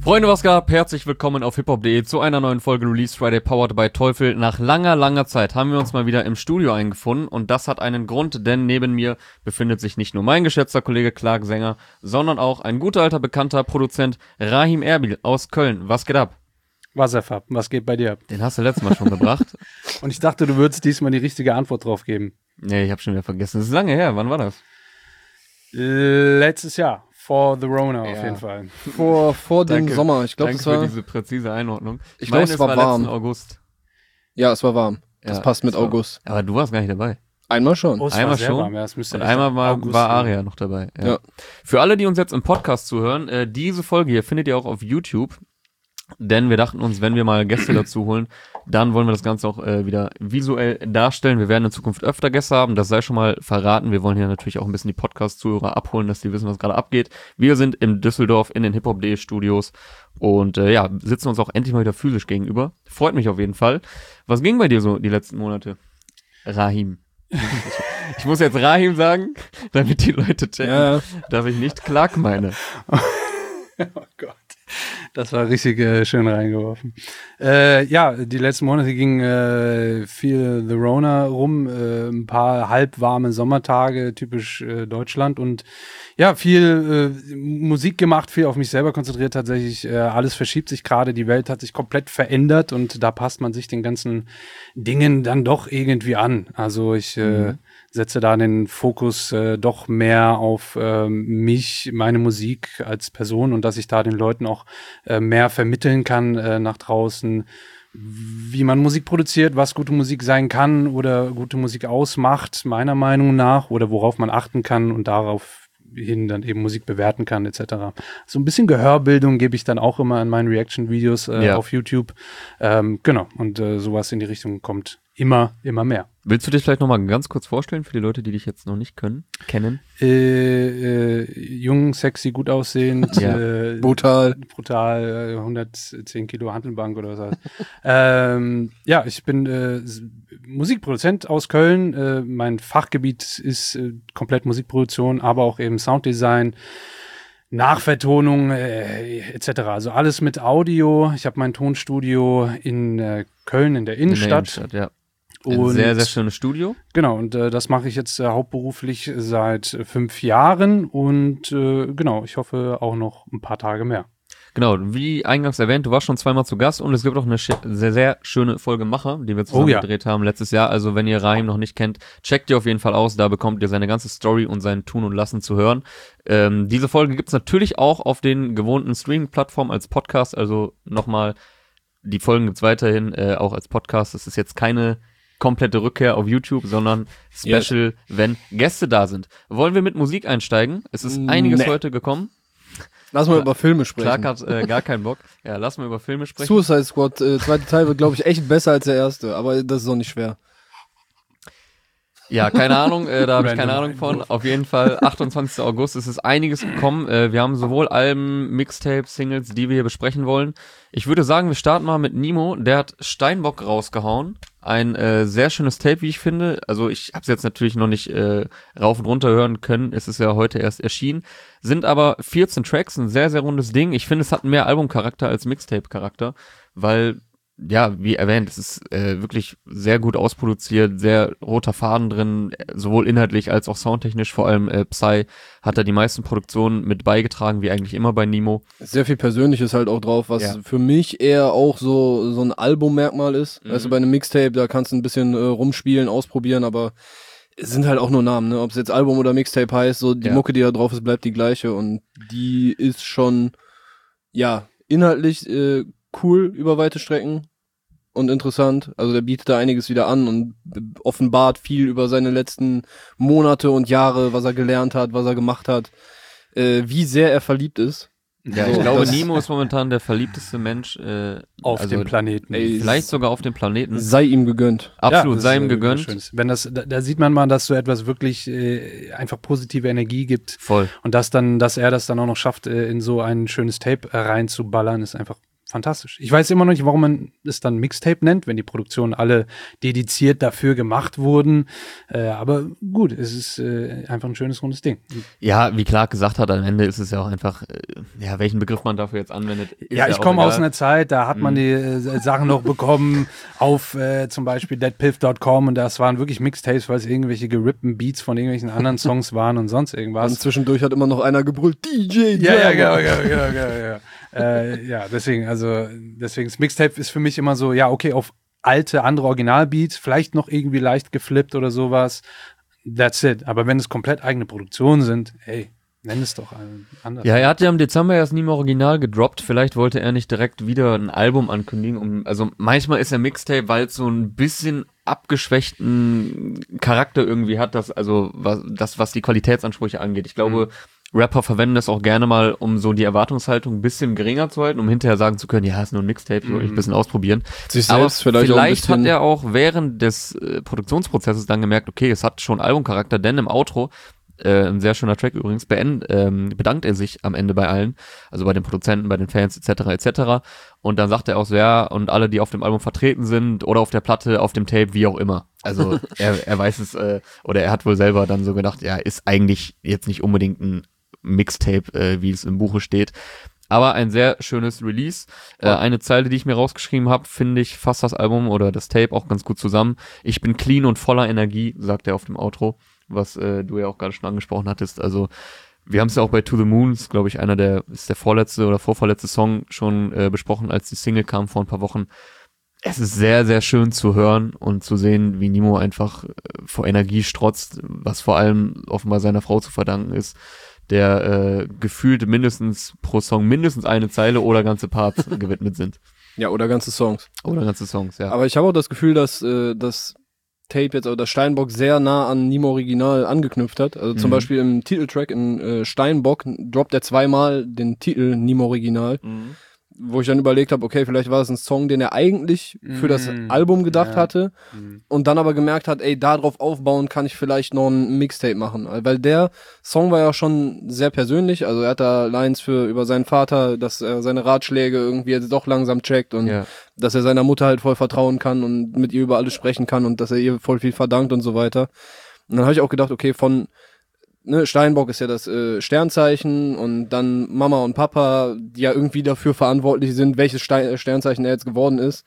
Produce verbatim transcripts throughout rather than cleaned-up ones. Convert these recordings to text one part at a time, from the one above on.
Freunde, was gab? Herzlich willkommen auf hiphop punkt de zu einer neuen Folge Release Friday powered by Teufel. Nach langer, langer Zeit haben wir uns mal wieder im Studio eingefunden und das hat einen Grund, denn neben mir befindet sich nicht nur mein geschätzter Kollege Clark Sänger, sondern auch ein guter alter bekannter Produzent Rahim Erbil aus Köln. Was geht ab? Wasserfab, was geht bei dir? Den hast du letztes Mal schon gebracht. Und ich dachte, du würdest diesmal die richtige Antwort drauf geben. Nee, ich hab schon wieder vergessen. Das ist lange her. Wann war das? Letztes Jahr. For the Rona Ja. auf jeden Fall. Vor, vor dem Danke. Sommer. Ich glaube, Danke es war. für diese präzise Einordnung. Ich glaube, meine, es war warm. letzten August. Ja, es war warm. Das Ja, passt mit es war- August. Aber du warst gar nicht dabei. Einmal schon. Oh, es Einmal war sehr schon. warm. Ja, es müsste Und echt einmal war, August war sein. Aria noch dabei. Ja. Ja. Für alle, die uns jetzt im Podcast zuhören, äh, diese Folge hier findet ihr auch auf YouTube. Denn wir dachten uns, wenn wir mal Gäste dazu holen, dann wollen wir das Ganze auch äh, wieder visuell darstellen. Wir werden in Zukunft öfter Gäste haben, das sei schon mal verraten. Wir wollen hier natürlich auch ein bisschen die Podcast-Zuhörer abholen, dass die wissen, was gerade abgeht. Wir sind in Düsseldorf in den hiphop punkt de Studios und äh, ja, sitzen uns auch endlich mal wieder physisch gegenüber. Freut mich auf jeden Fall. Was ging bei dir so die letzten Monate, Rahim? Ich muss jetzt Rahim sagen, damit die Leute checken, Ja, ja. dass ich nicht Clark meine. Oh Gott. Das war richtig äh, schön reingeworfen. Äh, ja, die letzten Monate ging äh, viel The Rona rum, äh, ein paar halbwarme Sommertage, typisch äh, Deutschland und ja, viel äh, Musik gemacht, viel auf mich selber konzentriert tatsächlich. Äh, alles verschiebt sich gerade, die Welt hat sich komplett verändert und da passt man sich den ganzen Dingen dann doch irgendwie an. Also ich äh, Mhm. setze da den Fokus äh, doch mehr auf äh, mich, meine Musik als Person und dass ich da den Leuten auch äh, mehr vermitteln kann äh, nach draußen, wie man Musik produziert, was gute Musik sein kann oder gute Musik ausmacht, meiner Meinung nach, oder worauf man achten kann und darauf hin dann eben Musik bewerten kann, et cetera. So ein bisschen Gehörbildung gebe ich dann auch immer in meinen Reaction-Videos äh, Ja. auf YouTube. Ähm, genau, und äh, sowas in die Richtung kommt immer, immer mehr. Willst du dich vielleicht nochmal ganz kurz vorstellen für die Leute, die dich jetzt noch nicht können, kennen? Äh, äh, jung, sexy, gut aussehend, Ja. äh, Brutal. brutal, äh, hundertzehn Kilo Hantelbank oder was. ähm, ja, ich bin äh, S- Musikproduzent aus Köln. Äh, mein Fachgebiet ist äh, komplett Musikproduktion, aber auch eben Sounddesign, Nachvertonung äh, et cetera. Also alles mit Audio. Ich habe mein Tonstudio in äh, Köln in der Innenstadt. In der Innenstadt, ja. Ein Und sehr, sehr schönes Studio. Genau, und äh, das mache ich jetzt äh, hauptberuflich seit äh, fünf Jahren und äh, genau, ich hoffe auch noch ein paar Tage mehr. Genau, wie eingangs erwähnt, du warst schon zweimal zu Gast und es gibt auch eine sch- sehr, sehr schöne Folge Macher, die wir zusammen Oh ja. gedreht haben letztes Jahr. Also wenn ihr Rahim noch nicht kennt, checkt ihr auf jeden Fall aus, da bekommt ihr seine ganze Story und sein Tun und Lassen zu hören. Ähm, diese Folge gibt's natürlich auch auf den gewohnten Streaming-Plattformen als Podcast, also nochmal, die Folgen gibt's weiterhin äh, auch als Podcast. Das ist jetzt keine komplette Rückkehr auf YouTube, sondern Special, wenn Gäste da sind. Wollen wir mit Musik einsteigen? Es ist einiges Nee. heute gekommen. Lass mal über Filme Clark sprechen. hat äh, gar keinen Bock. Ja, lass mal über Filme sprechen. Suicide Squad, äh, zweite Teil wird, glaube ich, echt besser als der erste, aber das ist auch nicht schwer. Ja, keine Ahnung, äh, da habe ich keine Random Ahnung von. Einwurf. Auf jeden Fall, achtundzwanzigster August, es ist einiges gekommen. Äh, wir haben sowohl Alben, Mixtapes, Singles, die wir hier besprechen wollen. Ich würde sagen, wir starten mal mit Nemo. Der hat Steinbock rausgehauen. Ein äh, sehr schönes Tape, wie ich finde. Also ich habe es jetzt natürlich noch nicht äh, rauf und runter hören können. Es ist ja heute erst erschienen. Sind aber vierzehn Tracks, ein sehr, sehr rundes Ding. Ich finde, es hat mehr Albumcharakter als Mixtape-Charakter, weil ja, wie erwähnt, es ist äh, wirklich sehr gut ausproduziert, sehr roter Faden drin, äh, sowohl inhaltlich als auch soundtechnisch. Vor allem äh, Psy hat da die meisten Produktionen mit beigetragen, wie eigentlich immer bei Nemo. Sehr viel Persönliches halt auch drauf, was Ja. für mich eher auch so, so ein Albummerkmal ist. Mhm. Weißt du, bei einem Mixtape, da kannst du ein bisschen äh, rumspielen, ausprobieren, aber es sind halt auch nur Namen, ne? Ob es jetzt Album oder Mixtape heißt, so die Ja. Mucke, die da drauf ist, bleibt die gleiche und die ist schon, ja, inhaltlich äh, cool über weite Strecken und interessant. Also der bietet da einiges wieder an und offenbart viel über seine letzten Monate und Jahre, was er gelernt hat, was er gemacht hat, äh, wie sehr er verliebt ist. Ja, So, ich glaube, das- Nemo ist momentan der verliebteste Mensch äh, Auf also, dem Planeten. ey, vielleicht sogar auf dem Planeten. Sei ihm gegönnt. Absolut, das sei ist, ihm äh, gegönnt. schönes. Wenn das, da, da sieht man mal, dass so etwas wirklich äh, einfach positive Energie gibt Voll. und dass dann, dass er das dann auch noch schafft, äh, in so ein schönes Tape äh, reinzuballern, ist einfach fantastisch. Ich weiß immer noch nicht, warum man es dann Mixtape nennt, wenn die Produktionen alle dediziert dafür gemacht wurden. Äh, aber gut, es ist äh, einfach ein schönes, rundes Ding. Ja, wie Clark gesagt hat, am Ende ist es ja auch einfach, äh, ja, welchen Begriff man dafür jetzt anwendet. Ist ja, ich auch komme egal. aus einer Zeit, da hat man Mhm. die äh, Sachen noch bekommen auf äh, zum Beispiel dead piff dot com und das waren wirklich Mixtapes, weil es irgendwelche gerippten Beats von irgendwelchen anderen Songs waren und sonst irgendwas. Und zwischendurch hat immer noch einer gebrüllt, D J Ja, ja, Drama. genau, genau, genau, genau, ja. äh, ja, deswegen, also, deswegen, das Mixtape ist für mich immer so, ja, okay, auf alte, andere Originalbeats, vielleicht noch irgendwie leicht geflippt oder sowas, that's it. Aber wenn es komplett eigene Produktionen sind, ey, nenn es doch anders. Ja, er hat ja im Dezember erst nie mehr original gedroppt. Vielleicht wollte er nicht direkt wieder ein Album ankündigen. Um, also manchmal ist er Mixtape, weil es so ein bisschen abgeschwächten Charakter irgendwie hat, das, also was, das, was die Qualitätsansprüche angeht. Ich glaube, mhm. Rapper verwenden das auch gerne mal, um so die Erwartungshaltung ein bisschen geringer zu halten, um hinterher sagen zu können, ja, ist nur ein Mixtape, soll ich ein bisschen ausprobieren. Sich Aber selbst vielleicht, vielleicht auch ein bisschen hat er auch während des äh, Produktionsprozesses dann gemerkt, okay, es hat schon Albumcharakter, denn im Outro, äh, ein sehr schöner Track übrigens, beend, ähm, bedankt er sich am Ende bei allen, also bei den Produzenten, bei den Fans et cetera et cetera. Und dann sagt er auch so, ja, und alle, die auf dem Album vertreten sind oder auf der Platte, auf dem Tape, wie auch immer. Also er, er weiß es, äh, oder er hat wohl selber dann so gedacht, ja, ist eigentlich jetzt nicht unbedingt ein Mixtape, äh, wie es im Buche steht. Aber ein sehr schönes Release. Äh, eine Zeile, die ich mir rausgeschrieben habe, finde ich, fasst das Album oder das Tape auch ganz gut zusammen. Ich bin clean und voller Energie, sagt er auf dem Outro, was äh, du ja auch gerade schon angesprochen hattest. Also wir haben es ja auch bei To The Moon, glaube ich, einer der, ist der vorletzte oder vorvorletzte Song schon äh, besprochen, als die Single kam vor ein paar Wochen. Es ist sehr, sehr schön zu hören und zu sehen, wie Nimo einfach äh, vor Energie strotzt, was vor allem offenbar seiner Frau zu verdanken ist, der äh, gefühlt mindestens pro Song mindestens eine Zeile oder ganze Parts gewidmet sind. Ja, oder ganze Songs. Oder ganze Songs, ja. Aber ich habe auch das Gefühl, dass äh, das Tape jetzt, oder das Steinbock sehr nah an Nimo Original angeknüpft hat. Also zum Mhm. Beispiel im Titeltrack in äh, Steinbock droppt er zweimal den Titel Nimo Original, Mhm. wo ich dann überlegt habe, okay, vielleicht war das ein Song, den er eigentlich für das Mhm. Album gedacht Ja. hatte Mhm. und dann aber gemerkt hat, ey, darauf aufbauen kann ich vielleicht noch ein Mixtape machen. Weil der Song war ja schon sehr persönlich, also er hat da Lines für über seinen Vater, dass er seine Ratschläge irgendwie jetzt doch langsam checkt und Ja. dass er seiner Mutter halt voll vertrauen kann und mit ihr über alles sprechen kann und dass er ihr voll viel verdankt und so weiter. Und dann habe ich auch gedacht, okay, von ne, Steinbock ist ja das äh, Sternzeichen und dann Mama und Papa, die ja irgendwie dafür verantwortlich sind, welches Stein, Sternzeichen er jetzt geworden ist.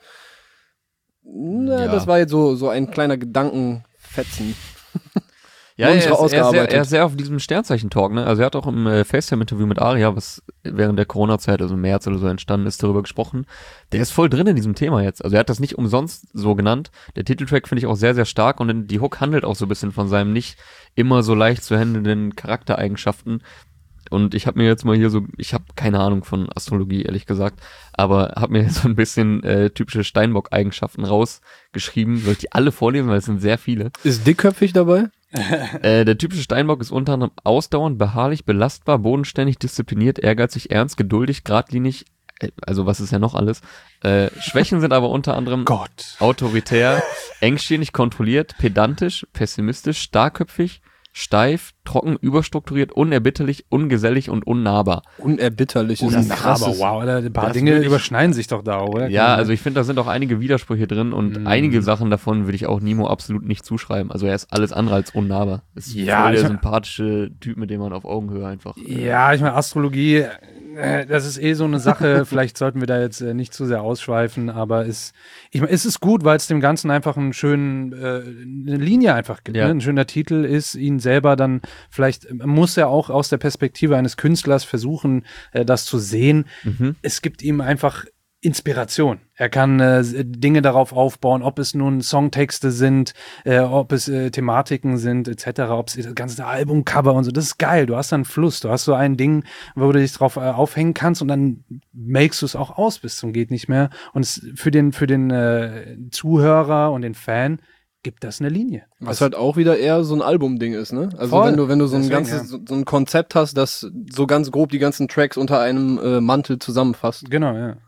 Na, Ja. das war jetzt so, so ein kleiner Gedankenfetzen. Ja, Noch er nicht ist, er, ist sehr, ausgearbeitet. er ist sehr auf diesem Sternzeichen-Talk, ne? Also er hat auch im äh, FaceTime-Interview mit Aria, was während der Corona-Zeit, also im März oder so entstanden ist, darüber gesprochen. Der ist voll drin in diesem Thema jetzt. Also er hat das nicht umsonst so genannt. Der Titeltrack finde ich auch sehr, sehr stark und die Hook handelt auch so ein bisschen von seinem nicht immer so leicht zu handelnden Charaktereigenschaften. Und ich habe mir jetzt mal hier so, ich habe keine Ahnung von Astrologie, ehrlich gesagt, aber habe mir jetzt so ein bisschen äh, typische Steinbock-Eigenschaften rausgeschrieben. Soll ich die alle vorlesen, weil es sind sehr viele. Ist dickköpfig dabei? Äh, der typische Steinbock ist unter anderem ausdauernd, beharrlich, belastbar, bodenständig, diszipliniert, ehrgeizig, ernst, geduldig, geradlinig, äh, also was ist ja noch alles. Äh, Schwächen sind aber unter anderem Gott. autoritär, engstirnig, kontrolliert, pedantisch, pessimistisch, starkköpfig, steif, trocken, überstrukturiert, unerbitterlich, ungesellig und unnahbar. Unerbitterlich ist ein Aber krasses. wow, Alter, ein paar das Dinge würde ich- überschneiden sich doch da, oder? Ja, also ich finde, da sind auch einige Widersprüche drin und Mm. einige Sachen davon würde ich auch Nimo absolut nicht zuschreiben. Also er ist alles andere als unnahbar. Ist Ja, voll der ich- sympathische Typ, mit dem man auf Augenhöhe einfach. äh, Ja, ich meine, Astrologie, äh, das ist eh so eine Sache. Vielleicht sollten wir da jetzt äh, nicht zu sehr ausschweifen, aber es, ich meine, es ist gut, weil es dem Ganzen einfach einen schönen, äh, eine Linie einfach gibt. Ja. Ne? Ein schöner Titel ist, ihn selber dann vielleicht, man muss ja auch aus der Perspektive eines Künstlers versuchen, äh, das zu sehen. Mhm. Es gibt ihm einfach Inspiration. Er kann äh, Dinge darauf aufbauen, ob es nun Songtexte sind, äh, ob es äh, Thematiken sind, et cetera, ob es das ganze Albumcover und so. Das ist geil. Du hast dann Fluss. Du hast so ein Ding, wo du dich drauf äh, aufhängen kannst und dann makest du es auch aus bis zum geht nicht mehr. Und es, für den für den äh, Zuhörer und den Fan gibt das eine Linie. Was halt auch wieder eher so ein Albumding ist, ne? Also Voll. wenn du, wenn du so ein Deswegen, ganzes, so, so ein Konzept hast, das so ganz grob die ganzen Tracks unter einem äh, Mantel zusammenfasst. Genau, ja.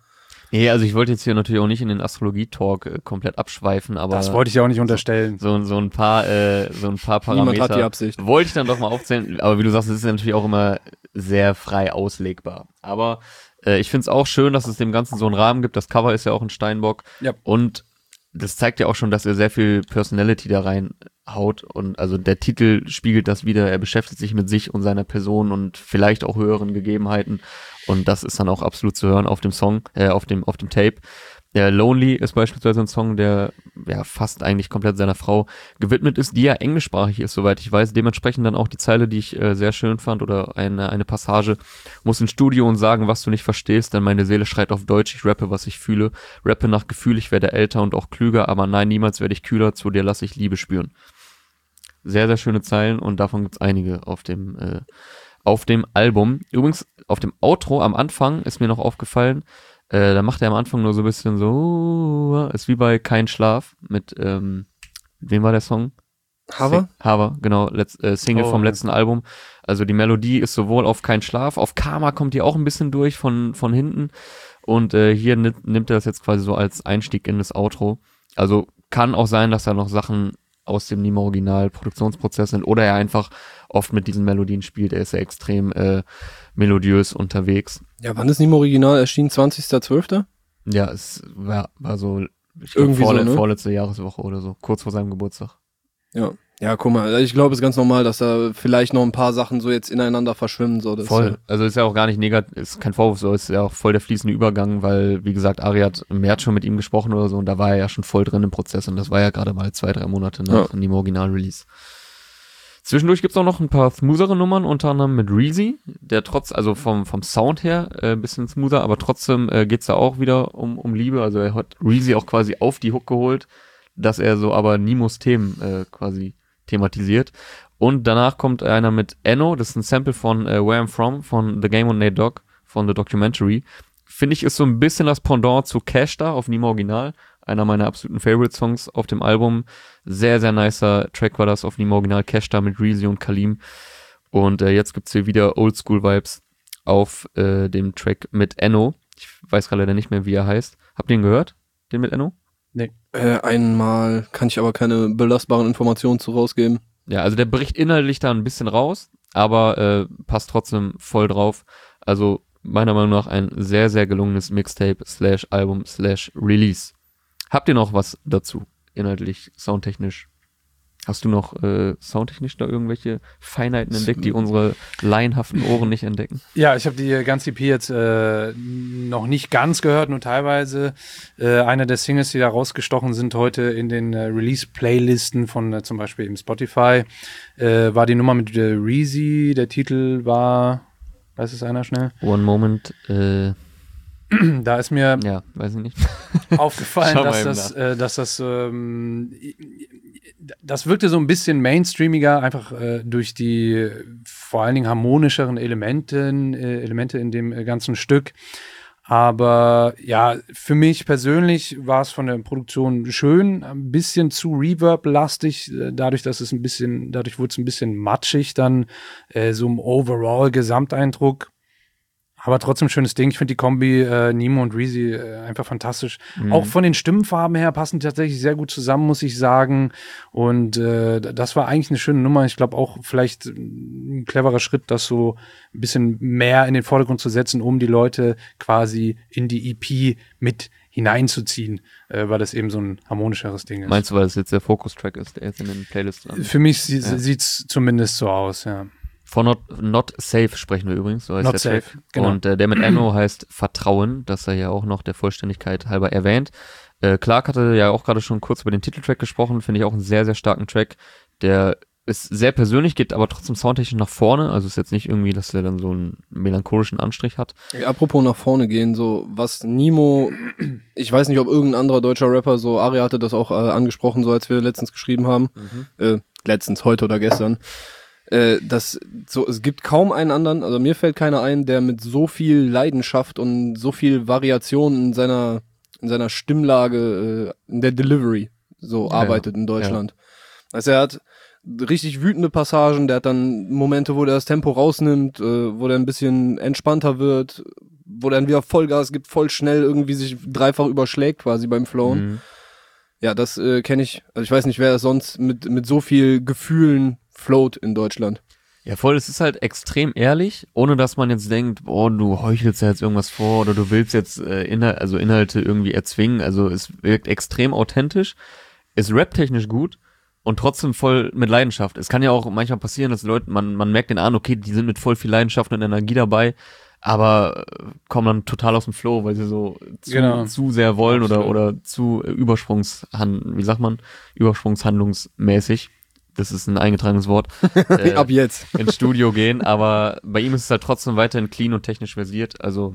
Nee, also ich wollte jetzt hier natürlich auch nicht in den Astrologie-Talk äh, komplett abschweifen, aber Das wollte ich ja auch nicht unterstellen. so, so ein paar, äh, so ein paar Niemand hat die Parameter Absicht. wollte ich dann doch mal aufzählen, aber wie du sagst, es ist natürlich auch immer sehr frei auslegbar. Aber äh, ich finde es auch schön, dass es dem Ganzen so einen Rahmen gibt. Das Cover ist ja auch ein Steinbock Ja. und das zeigt ja auch schon, dass er sehr viel Personality da reinhaut und also der Titel spiegelt das wieder. Er beschäftigt sich mit sich und seiner Person und vielleicht auch höheren Gegebenheiten und das ist dann auch absolut zu hören auf dem Song, äh, auf dem auf dem Tape. Der Lonely ist beispielsweise ein Song, der ja fast eigentlich komplett seiner Frau gewidmet ist, die ja englischsprachig ist, soweit ich weiß. Dementsprechend dann auch die Zeile, die ich äh, sehr schön fand oder eine eine Passage, muss ins Studio und sagen, was du nicht verstehst, denn meine Seele schreit auf Deutsch, ich rappe, was ich fühle. Rappe nach Gefühl, ich werde älter und auch klüger, aber nein, niemals werde ich kühler, zu dir lasse ich Liebe spüren. Sehr, sehr schöne Zeilen und davon gibt's einige auf dem äh, auf dem Album. Übrigens, auf dem Outro am Anfang ist mir noch aufgefallen, Äh, da macht er am Anfang nur so ein bisschen so, ist wie bei Kein Schlaf mit, ähm, wem war der Song? Haver? Sing- Haver, genau, letz, äh, Single Oh, vom ja. letzten Album. Also die Melodie ist sowohl auf Kein Schlaf, auf Karma kommt die auch ein bisschen durch von, von hinten und äh, hier nimmt, nimmt er das jetzt quasi so als Einstieg in das Outro. Also kann auch sein, dass da noch Sachen aus dem Nemo-Original-Produktionsprozess sind oder er einfach oft mit diesen Melodien spielt. Er ist ja extrem äh, melodiös unterwegs. Ja, wann ist Nemo Original erschienen? zwanzigster zwölfter? Ja, es war, war so, ich glaub, Irgendwie vorle so, ne? vorletzte Jahreswoche oder so, kurz vor seinem Geburtstag. Ja. Ja, guck mal, ich glaube, es ist ganz normal, dass da vielleicht noch ein paar Sachen so jetzt ineinander verschwimmen. So, das Voll. Also ist ja auch gar nicht negativ, ist kein Vorwurf, so ist ja auch voll der fließende Übergang, weil, wie gesagt, Ari hat im März schon mit ihm gesprochen oder so und da war er ja schon voll drin im Prozess und das war ja gerade mal zwei, drei Monate nach Ja. dem Original-Release. Zwischendurch gibt's auch noch ein paar smoothere Nummern, unter anderem mit Reezy, der trotz, also vom, vom Sound her äh, ein bisschen smoother, aber trotzdem äh, geht's da auch wieder um, um Liebe. Also er hat Reezy auch quasi auf die Hook geholt, dass er so aber Nimos Themen äh, quasi thematisiert. Und danach kommt einer mit Enno, das ist ein Sample von äh, Where I'm From, von The Game und Nate Dogg, von The Documentary. Finde ich, ist so ein bisschen das Pendant zu Cash da auf Nemo Original. Einer meiner absoluten Favorite-Songs auf dem Album. Sehr, sehr nicer Track war das auf Nemo Original. Cash da mit Reezy und Kalim. Und äh, jetzt gibt's hier wieder Oldschool-Vibes auf äh, dem Track mit Enno. Ich weiß gerade leider nicht mehr, wie er heißt. Habt ihr ihn gehört? Den mit Enno? Äh, einmal kann ich aber keine belastbaren Informationen zu rausgeben. Ja, also der bricht inhaltlich da ein bisschen raus, aber äh, passt trotzdem voll drauf. Also meiner Meinung nach ein sehr, sehr gelungenes Mixtape slash Album slash Release. Habt ihr noch was dazu? Inhaltlich, soundtechnisch? Hast du noch äh, soundtechnisch da irgendwelche Feinheiten entdeckt, die unsere laienhaften Ohren nicht entdecken? Ja, ich habe die ganze E P jetzt äh, noch nicht ganz gehört, nur teilweise. Äh, eine der Singles, die da rausgestochen sind heute in den äh, Release-Playlisten von äh, zum Beispiel eben Spotify, äh, war die Nummer mit äh, Reezy. Der Titel war, weiß es einer schnell? One Moment, äh, Da ist mir ja, weiß ich nicht. aufgefallen, Schau mal dass eben das, äh, dass das, ähm, das wirkte so ein bisschen mainstreamiger, einfach äh, durch die äh, vor allen Dingen harmonischeren Elementen, äh, Elemente in dem äh, ganzen Stück. Aber ja, für mich persönlich war es von der Produktion schön, ein bisschen zu Reverb-lastig, äh, dadurch, dass es ein bisschen, dadurch wurde es ein bisschen matschig dann, äh, so im Overall-Gesamteindruck. Aber trotzdem schönes Ding. Ich finde die Kombi äh, Nemo und Reezy äh, einfach fantastisch. Mhm. Auch von den Stimmenfarben her passen die tatsächlich sehr gut zusammen, muss ich sagen. Und äh, das war eigentlich eine schöne Nummer. Ich glaube auch vielleicht ein cleverer Schritt, das so ein bisschen mehr in den Vordergrund zu setzen, um die Leute quasi in die E P mit hineinzuziehen, äh, weil das eben so ein harmonischeres Ding ist. Meinst du, weil das jetzt der Fokus-Track ist, der jetzt in den Playlists dran ist? Für mich sie Ja. sieht's zumindest so aus, ja. Von Not, Not Safe sprechen wir übrigens, so heißt Not der Safe, Track. genau. Und äh, der mit Enno heißt Vertrauen, das er ja auch noch der Vollständigkeit halber erwähnt. Äh, Clark hatte ja auch gerade schon kurz über den Titeltrack gesprochen, finde ich auch einen sehr, sehr starken Track. Der ist sehr persönlich, geht aber trotzdem soundtechnisch nach vorne, also ist jetzt nicht irgendwie, dass der dann so einen melancholischen Anstrich hat. Ja, apropos nach vorne gehen, so was Nemo, ich weiß nicht, ob irgendein anderer deutscher Rapper, so Ari hatte das auch äh, angesprochen, so als wir letztens geschrieben haben, äh, letztens, heute oder gestern, äh, dass so, es gibt kaum einen anderen, also mir fällt keiner ein, der mit so viel Leidenschaft und so viel Variation in seiner in seiner Stimmlage, äh, in der Delivery so Ja, arbeitet in Deutschland. Also er hat richtig wütende Passagen, der hat dann Momente, wo der das Tempo rausnimmt, äh, wo der ein bisschen entspannter wird, wo dann wieder Vollgas gibt, voll schnell irgendwie sich dreifach überschlägt quasi beim Flowen. Mhm. Ja, das äh, kenne ich. Also ich weiß nicht, wer das sonst mit, mit so viel Gefühlen float in Deutschland. Ja, voll, es ist halt extrem ehrlich, ohne dass man jetzt denkt, boah, du heuchelst ja jetzt irgendwas vor oder du willst jetzt äh, Inhal- also Inhalte irgendwie erzwingen. Also es wirkt extrem authentisch, ist raptechnisch gut und trotzdem voll mit Leidenschaft. Es kann ja auch manchmal passieren, dass Leute, man, man merkt den an, okay, die sind mit voll viel Leidenschaft und Energie dabei, aber äh, kommen dann total aus dem Flow, weil sie so zu, Genau. zu sehr wollen oder, Absolut. oder zu äh, Übersprungshand, wie sagt man, Übersprungshandlungsmäßig. Das ist ein eingetragenes Wort. äh, Ab jetzt. ins Studio gehen, aber bei ihm ist es halt trotzdem weiterhin clean und technisch versiert, also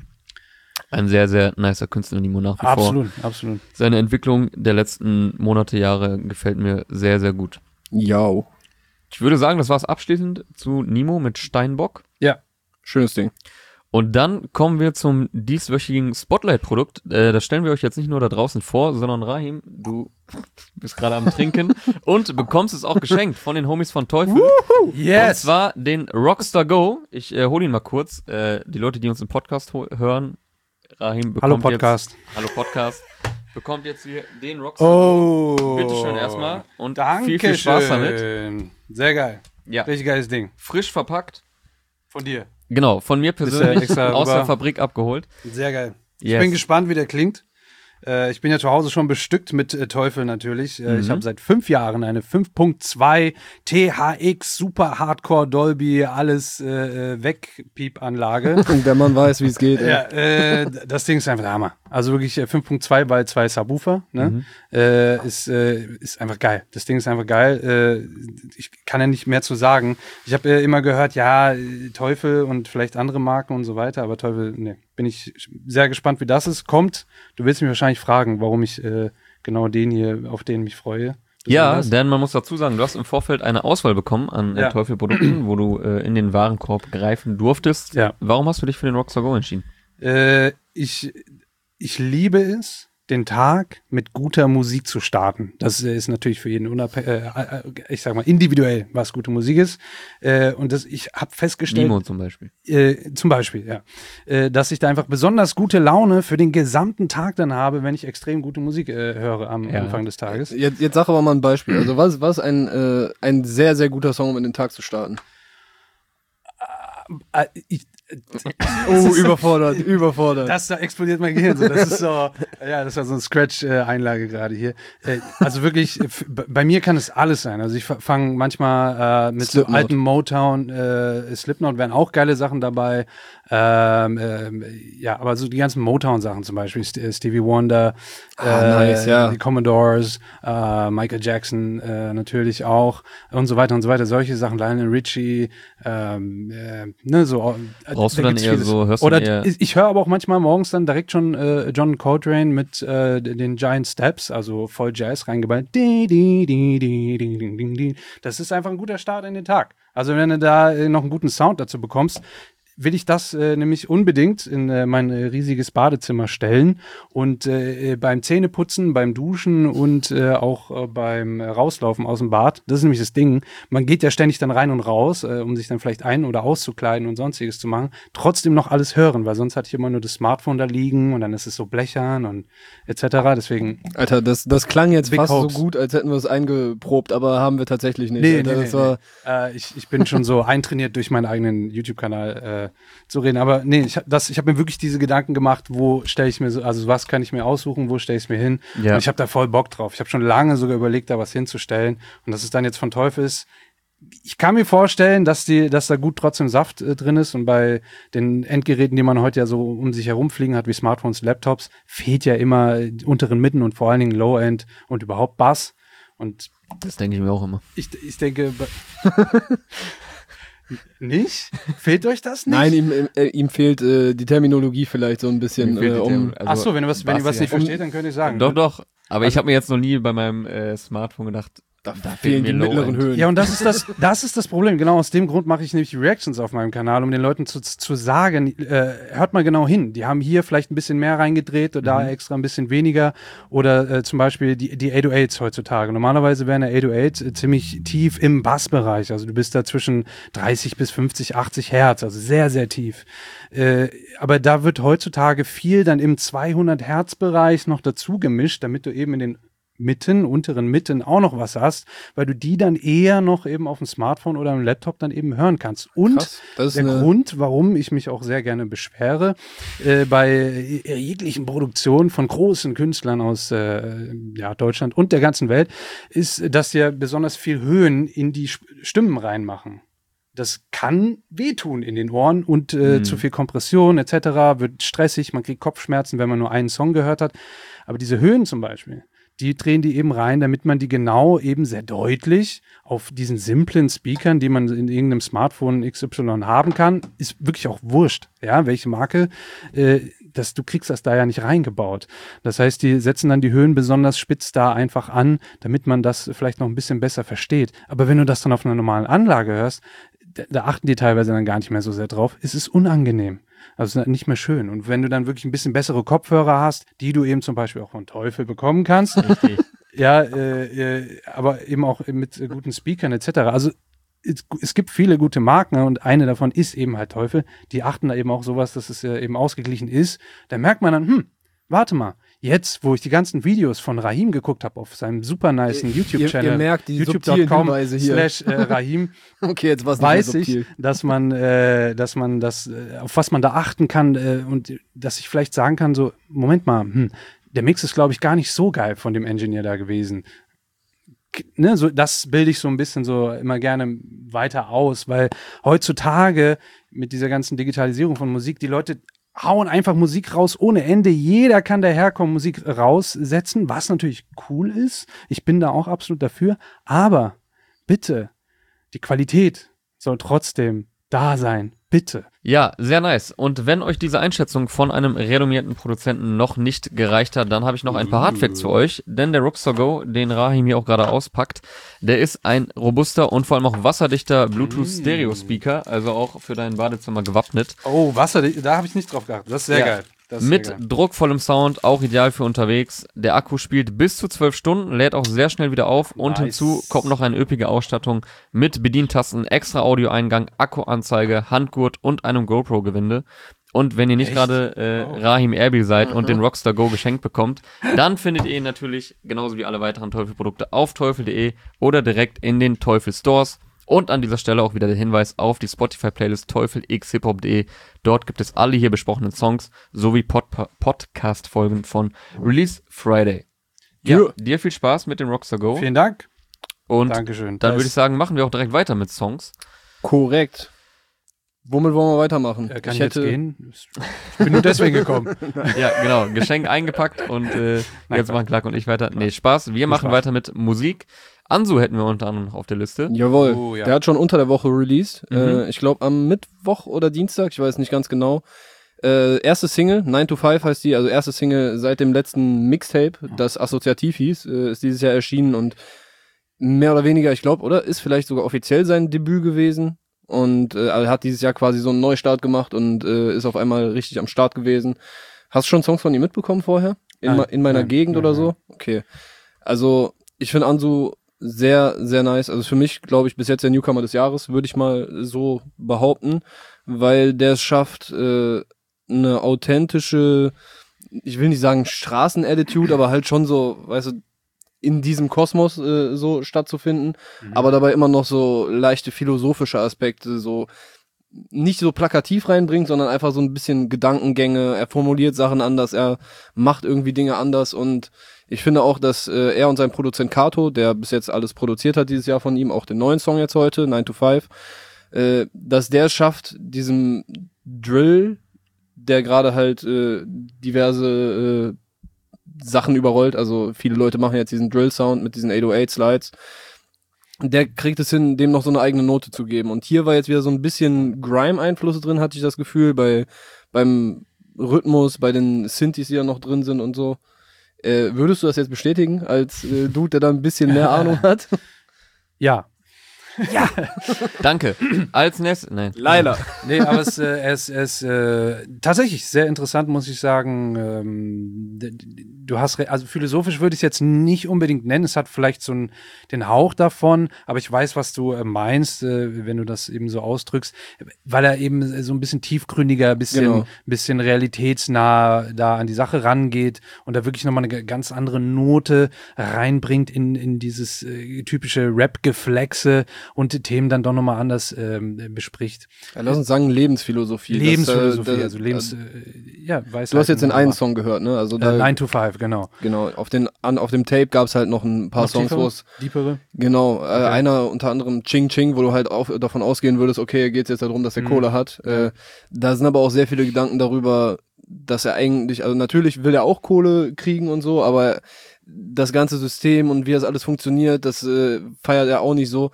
ein sehr, sehr nicer Künstler, Nimo, nach wie vor. Absolut, absolut. Seine Entwicklung der letzten Monate, Jahre gefällt mir sehr, sehr gut. Ja. Ich würde sagen, das war's abschließend zu Nimo mit Steinbock. Ja. Schönes Ding. Und dann kommen wir zum dieswöchigen Spotlight-Produkt. Äh, das stellen wir euch jetzt nicht nur da draußen vor, sondern Rahim, du bist gerade am Trinken und bekommst es auch geschenkt von den Homies von Teufel. Und Yes! zwar den Rockstar Go. Ich äh, hole ihn mal kurz. Äh, die Leute, die uns im Podcast ho- hören, Rahim bekommt Hallo Podcast. jetzt... Hallo Podcast. Bekommt jetzt hier den Rockstar Oh. Go. Bitteschön erstmal. Und Danke viel, viel Spaß damit. schön. Sehr geil. Ja, Richtig geiles Ding. frisch verpackt. Von dir. Genau, von mir Bist ja persönlich extra aus der rüber. Fabrik abgeholt. Sehr geil. Ich Yes. bin gespannt, wie der klingt. Äh, ich bin ja zu Hause schon bestückt mit äh, Teufel natürlich. Äh, Mhm. Ich habe seit fünf Jahren eine fünf Punkt zwei T H X Super Hardcore Dolby alles äh, äh, Wegpiep-Anlage. Und der Mann weiß, wie es geht. Ja, äh, das Ding ist einfach der Hammer. Also wirklich äh, fünf Punkt zwei bei zwei Subwoofer, ne? Äh, ist, äh, ist einfach geil. Das Ding ist einfach geil. Äh, ich kann ja nicht mehr zu sagen. Ich habe äh, immer gehört, ja, äh, Teufel und vielleicht andere Marken und so weiter, aber Teufel, ne, bin ich sehr gespannt, wie das ist. Kommt. Du willst mich wahrscheinlich fragen, warum ich äh, genau den hier, auf den mich freue. Ja, Besonders. denn man muss dazu sagen, du hast im Vorfeld eine Auswahl bekommen an äh, Ja. Teufel-Produkten, wo du äh, in den Warenkorb greifen durftest. Ja. Warum hast du dich für den Rockstar Go entschieden? Äh, ich, ich liebe es, den Tag mit guter Musik zu starten. Das äh, ist natürlich für jeden unabhängig, äh, äh, ich sag mal individuell, was gute Musik ist. Äh, und das, ich habe festgestellt, Nimo zum Beispiel. äh, zum Beispiel, ja, äh, dass ich da einfach besonders gute Laune für den gesamten Tag dann habe, wenn ich extrem gute Musik äh, höre am Ja. Anfang des Tages. Jetzt, jetzt sag aber mal ein Beispiel. Also was, was ein, äh, ein sehr, sehr guter Song, um in den Tag zu starten. Äh, ich, Oh, überfordert, überfordert. Das, da explodiert mein Gehirn so. Das ist so, ja, das war so eine Scratch-Einlage gerade hier. Äh, also wirklich, f- b- bei mir kann es alles sein. Also ich fange manchmal äh, mit so Slipknot. alten Motown, äh, Slipknot wären auch geile Sachen dabei. Ähm, ähm, ja, aber so die ganzen Motown-Sachen zum Beispiel, St Stevie Wonder, Ah, äh, nice, ja. die Commodores, äh, Michael Jackson äh, natürlich auch und so weiter und so weiter. Solche Sachen, Lionel Richie, ähm, äh, ne, so. äh, Brauchst du da dann gibt's eher vieles. so, hörst du Oder dann eher- ich, ich höre aber auch manchmal morgens dann direkt schon äh, John Coltrane mit äh, den Giant Steps, also voll Jazz reingeballt. Di, di, di, di, di, di, di, di. Das ist einfach ein guter Start in den Tag. Also wenn du da äh, noch einen guten Sound dazu bekommst, will ich das äh, nämlich unbedingt in äh, mein äh, riesiges Badezimmer stellen und äh, beim Zähneputzen, beim Duschen und äh, auch äh, beim äh, Rauslaufen aus dem Bad, das ist nämlich das Ding, man geht ja ständig dann rein und raus, äh, um sich dann vielleicht ein- oder auszukleiden und sonstiges zu machen, trotzdem noch alles hören, weil sonst hatte ich immer nur das Smartphone da liegen und dann ist es so blechern und et cetera. Deswegen, Alter, das, das klang jetzt Big fast Hoax. so gut, als hätten wir es eingeprobt, aber haben wir tatsächlich nicht. nee, Alter, nee, das nee, war, nee. Äh, ich, ich bin schon so eintrainiert durch meinen eigenen YouTube-Kanal äh, zu reden, aber nee, ich habe das, ich habe mir wirklich diese Gedanken gemacht, wo stelle ich mir so, also was kann ich mir aussuchen, wo stelle ich es mir hin? Ja. Und ich habe da voll Bock drauf. Ich habe schon lange sogar überlegt, da was hinzustellen und dass es dann jetzt von Teufel ist. Ich kann mir vorstellen, dass die, dass da gut trotzdem Saft äh, drin ist und bei den Endgeräten, die man heute ja so um sich herumfliegen hat, wie Smartphones, Laptops, fehlt ja immer äh, unteren Mitten und vor allen Dingen Low-End und überhaupt Bass. Und Das denke ich mir auch immer. ich, ich denke, be- nicht? Fehlt euch das nicht? nein, ihm, äh, ihm fehlt äh, die Terminologie vielleicht so ein bisschen, Mir fehlt äh, die um, Theorie. Also, Ach so, wenn, du was, wenn ihr was Bass, nicht ja. versteht, dann könnt ihr sagen. Doch, doch. Aber ich habe mir jetzt noch nie bei meinem äh, Smartphone gedacht, Da, Da fehlen die fehlen mir mittleren Low-End. Höhen. Ja, und das ist das, das ist das Problem. Genau aus dem Grund mache ich nämlich die Reactions auf meinem Kanal, um den Leuten zu, zu sagen, äh, hört mal genau hin. Die haben hier vielleicht ein bisschen mehr reingedreht oder da extra ein bisschen weniger. Oder äh, zum Beispiel die, die acht null achts heutzutage. Normalerweise wären der acht null achts äh, ziemlich tief im Bassbereich. Also du bist da zwischen dreißig bis fünfzig, achtzig Hertz. Also sehr, sehr tief. Äh, aber da wird heutzutage viel dann im zweihundert Hertz Bereich noch dazu gemischt, damit du eben in den Mitten, unteren Mitten auch noch was hast, weil du die dann eher noch eben auf dem Smartphone oder am Laptop dann eben hören kannst. Und Krass, das ist der eine- Grund, warum ich mich auch sehr gerne beschwere, äh, bei jeglichen Produktionen von großen Künstlern aus äh, ja, Deutschland und der ganzen Welt, ist, dass sie besonders viel Höhen in die Sp- Stimmen reinmachen. Das kann wehtun in den Ohren und äh, Mhm. zu viel Kompression et cetera wird stressig, man kriegt Kopfschmerzen, wenn man nur einen Song gehört hat. Aber diese Höhen zum Beispiel, die drehen die eben rein, damit man die genau eben sehr deutlich auf diesen simplen Speakern, die man in irgendeinem Smartphone X Y haben kann, ist wirklich auch wurscht, ja, welche Marke, äh, das, du kriegst das da ja nicht reingebaut. Das heißt, die setzen dann die Höhen besonders spitz da einfach an, damit man das vielleicht noch ein bisschen besser versteht. Aber wenn du das dann auf einer normalen Anlage hörst, da, da achten die teilweise dann gar nicht mehr so sehr drauf. Es ist unangenehm. Also es ist nicht mehr schön. Und wenn du dann wirklich ein bisschen bessere Kopfhörer hast, die du eben zum Beispiel auch von Teufel bekommen kannst, Richtig. ja, äh, äh, aber eben auch mit äh, guten Speakern et cetera. Also es, es gibt viele gute Marken, ne, und eine davon ist eben halt Teufel. Die achten da eben auch sowas, dass es äh, eben ausgeglichen ist. Da merkt man dann, hm, warte mal, jetzt, wo ich die ganzen Videos von Rahim geguckt habe auf seinem super nicen Ihr- YouTube-Channel, ihr merkt die youtube subtilen Punkt com Hinweise hier. slash äh, Rahim, Okay, jetzt war's nicht weiß mehr ich, subtil. dass man, äh, dass man das, äh, auf was man da achten kann äh, und dass ich vielleicht sagen kann, so, Moment mal, hm, der Mix ist, glaube ich, gar nicht so geil von dem Engineer da gewesen. K- Ne, so, das bilde ich so ein bisschen so immer gerne weiter aus, weil heutzutage mit dieser ganzen Digitalisierung von Musik, die Leute hauen einfach Musik raus ohne Ende. Jeder kann daherkommen, Musik raussetzen, was natürlich cool ist. Ich bin da auch absolut dafür. Aber bitte, die Qualität soll trotzdem da sein. Bitte. Ja, sehr nice. Und wenn euch diese Einschätzung von einem renommierten Produzenten noch nicht gereicht hat, dann habe ich noch ein paar Hardfacts für euch. Denn der Rockstar Go, den Rahim hier auch gerade auspackt, der ist ein robuster und vor allem auch wasserdichter Bluetooth-Stereo-Speaker, also auch für dein Badezimmer gewappnet. Oh, Wasser, da habe ich nicht drauf geachtet. Das ist sehr Ja. geil. Das ist Mit sehr geil. druckvollem Sound, auch ideal für unterwegs. Der Akku spielt bis zu zwölf Stunden, lädt auch sehr schnell wieder auf. Und Nice. hinzu kommt noch eine üppige Ausstattung mit Bedientasten, extra Audioeingang, Akkuanzeige, Handgurt und einem GoPro-Gewinde. Und wenn ihr nicht Echt? gerade äh, Wow. Rahim Erbil seid und den Rockstar Go geschenkt bekommt, dann findet ihr ihn natürlich, genauso wie alle weiteren Teufel-Produkte, auf teufel punkt de oder direkt in den Teufel Stores. Und an dieser Stelle auch wieder der Hinweis auf die Spotify-Playlist teufel x hip hop punkt de. Dort gibt es alle hier besprochenen Songs sowie Pod Podcast-Folgen von Release Friday. Ja, Ja. dir viel Spaß mit dem Rockstar Go. Vielen Dank. Und Dankeschön. dann Da würde ich ist- sagen, machen wir auch direkt weiter mit Songs. Korrekt. Womit wollen wir weitermachen? Äh, kann ich ich jetzt hätte, gehen? Ich bin nur deswegen gekommen. Ja, genau. Geschenk eingepackt und äh, jetzt machen Clark und ich weiter. Nee, Spaß. Wir machen Spaß. weiter mit Musik. Ansu hätten wir unter anderem noch auf der Liste. Jawohl. Oh, ja. Der hat schon unter der Woche released. Mhm. Äh, ich glaube am Mittwoch oder Dienstag, ich weiß nicht ganz genau. Äh, erste Single, nine to five heißt die, also erste Single seit dem letzten Mixtape, das assoziativ hieß, äh, ist dieses Jahr erschienen und mehr oder weniger, ich glaube, oder? Ist vielleicht sogar offiziell sein Debüt gewesen. Und äh, er hat dieses Jahr quasi so einen Neustart gemacht und äh, ist auf einmal richtig am Start gewesen. Hast du schon Songs von ihm mitbekommen vorher? In, Nein, ma- in meiner nein, Gegend nein, oder so? Okay. Also, ich finde Ansu sehr, sehr nice. Also für mich, glaube ich, bis jetzt der Newcomer des Jahres, würde ich mal so behaupten, weil der es schafft, äh, eine authentische, ich will nicht sagen Straßenattitude, aber halt schon so, weißt du, in diesem Kosmos äh, so stattzufinden, aber dabei immer noch so leichte philosophische Aspekte, so nicht so plakativ reinbringt, sondern einfach so ein bisschen Gedankengänge, er formuliert Sachen anders, er macht irgendwie Dinge anders und ich finde auch, dass äh, er und sein Produzent Kato, der bis jetzt alles produziert hat dieses Jahr von ihm, auch den neuen Song jetzt heute, nine to five, äh, dass der es schafft, diesem Drill, der gerade halt äh, diverse äh, Sachen überrollt, also viele Leute machen jetzt diesen Drill-Sound mit diesen acht null acht Slides, der kriegt es hin, dem noch so eine eigene Note zu geben. Und hier war jetzt wieder so ein bisschen Grime-Einflüsse drin, hatte ich das Gefühl, bei beim Rhythmus, bei den Synthes, die da noch drin sind und so. Äh, würdest du das jetzt bestätigen, als äh, Dude, der da ein bisschen mehr Ahnung hat? Ja. Ja. Danke. Als nächstes, nein. Leider. Nee, aber es, äh, er ist, er ist äh, tatsächlich sehr interessant, muss ich sagen. Ähm, d- d- du hast, re- also philosophisch würde ich es jetzt nicht unbedingt nennen. Es hat vielleicht so einen, den Hauch davon, aber ich weiß, was du äh, meinst, äh, wenn du das eben so ausdrückst, weil er eben so ein bisschen tiefgründiger, bisschen, Genau. bisschen realitätsnah da an die Sache rangeht und da wirklich nochmal eine g- ganz andere Note reinbringt in, in dieses äh, typische Rap-Geflexe und die Themen dann doch nochmal anders ähm, bespricht. Ja, lass uns sagen Lebensphilosophie. Lebensphilosophie, Das, äh, also Lebens, äh, äh, ja, Weisheiten. Du hast jetzt den einen aber- Song gehört, ne? Also Äh, da, nine to five, genau. genau, auf den an, auf dem Tape gab's halt noch ein paar Noch Songs, tiefere? wo es Deepere? genau, äh, einer unter anderem Ching Ching, wo du halt auch davon ausgehen würdest, okay, geht's jetzt darum, dass er Mhm. Kohle hat. Äh, da sind aber auch sehr viele Gedanken darüber, dass er eigentlich, also natürlich will er auch Kohle kriegen und so, aber das ganze System und wie das alles funktioniert, das äh, feiert er auch nicht so.